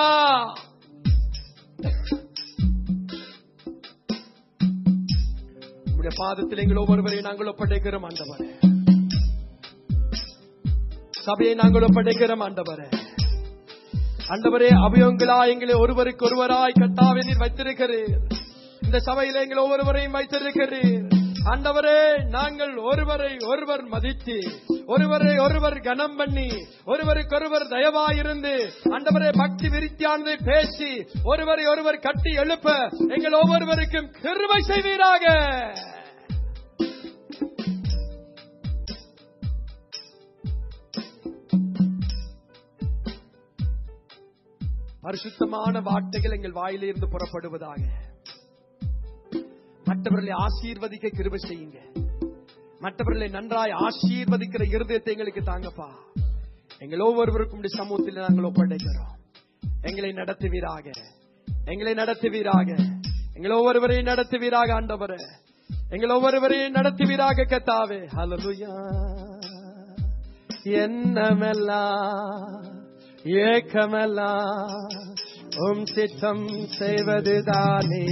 பாதத்தில் எங்கள் ஒவ்வொருவரை நாங்கள் ஒப்படைக்கிறோம் ஆண்டவரே. சபையை நாங்கள் ஒப்படைக்கிறோம் ஆண்டவரே. ஆண்டவரே, அவயங்களா எங்களை ஒருவருக்கு ஒருவராய் கர்த்தாவே நீர் வைத்திருக்கிறீர். இந்த சபையில் எங்கள் ஒவ்வொருவரையும் வைத்திருக்கிறீர். ஆண்டவரே, நாங்கள் ஒருவரை ஒருவர் மதித்து, ஒருவரை ஒருவர் கனம் பண்ணி, ஒருவருக்கொருவர் தயவாயிருந்து, ஆண்டவரே பக்தி விருத்தியானதை பேசி, ஒருவரை ஒருவர் கட்டி எழுப்ப எங்கள் ஒவ்வொருவருக்கும் கிருபை செய்வீராக. பரிசுத்தமான வார்த்தைகள் எங்கள் வாயிலிருந்து புறப்படுவதாக. மற்றவர்களை ஆசீர்வதிக்க கிருபை செய்யுங்க. மற்றவர்களை நன்றாய் ஆசீர்வதிக்கிற இருதயத்தை எங்களுக்கு தாங்கப்பா. எங்கள் ஒவ்வொருவருக்கும் சமூகத்தில் நாங்கள் ஒப்படைக்கிறோம். எங்களை நடத்துவீராக, எங்களை நடத்துவீராக, எங்கள் ஒவ்வொருவரையும் நடத்துவீராக. ஆண்டவரே, எங்கள் ஒவ்வொருவரையும் நடத்துவீராக கர்த்தாவே. ஹல்லேலூயா. என்னமெல்லாம் ஏக்கமெல்லாம் உம் சித்தம் செய்வதுதானே.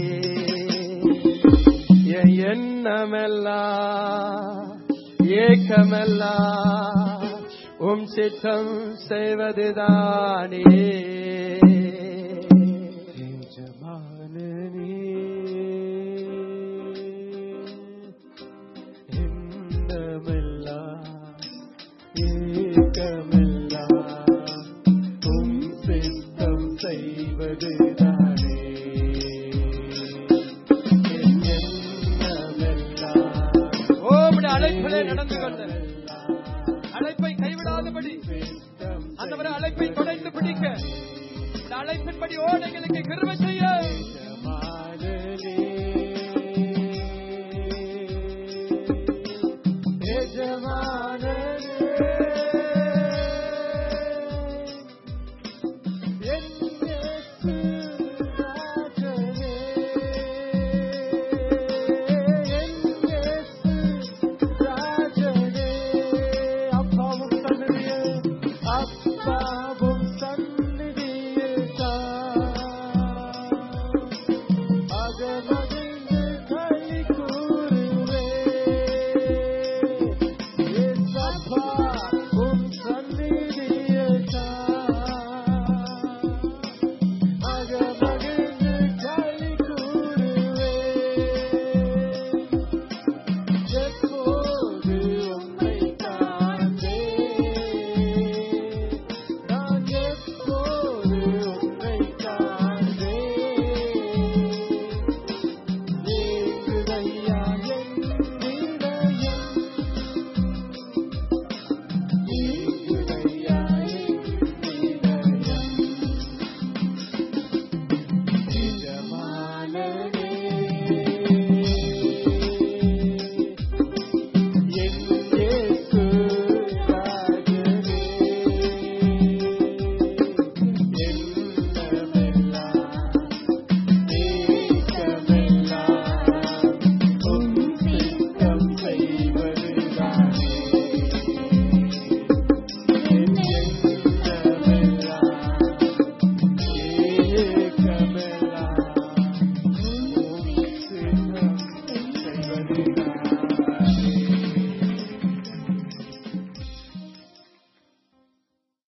எண்ணமெல்லாம் ஏக்கமெல்லாம் உம் சித்தம் செய்வதுதானே. எஜமானனே, எண்ணமெல்லாம் ஏக்கமெல்லாம் உம் சித்தம் செய்வதுதானே. அழைப்பிலே நடந்து கொள்ள, அழைப்பை கைவிடாதபடி, ஆண்டவரே அழைப்பை தொடர்ந்து பிடிக்க, அழைப்பின்படி ஓட எங்களுக்கு கிருபை செய்ய.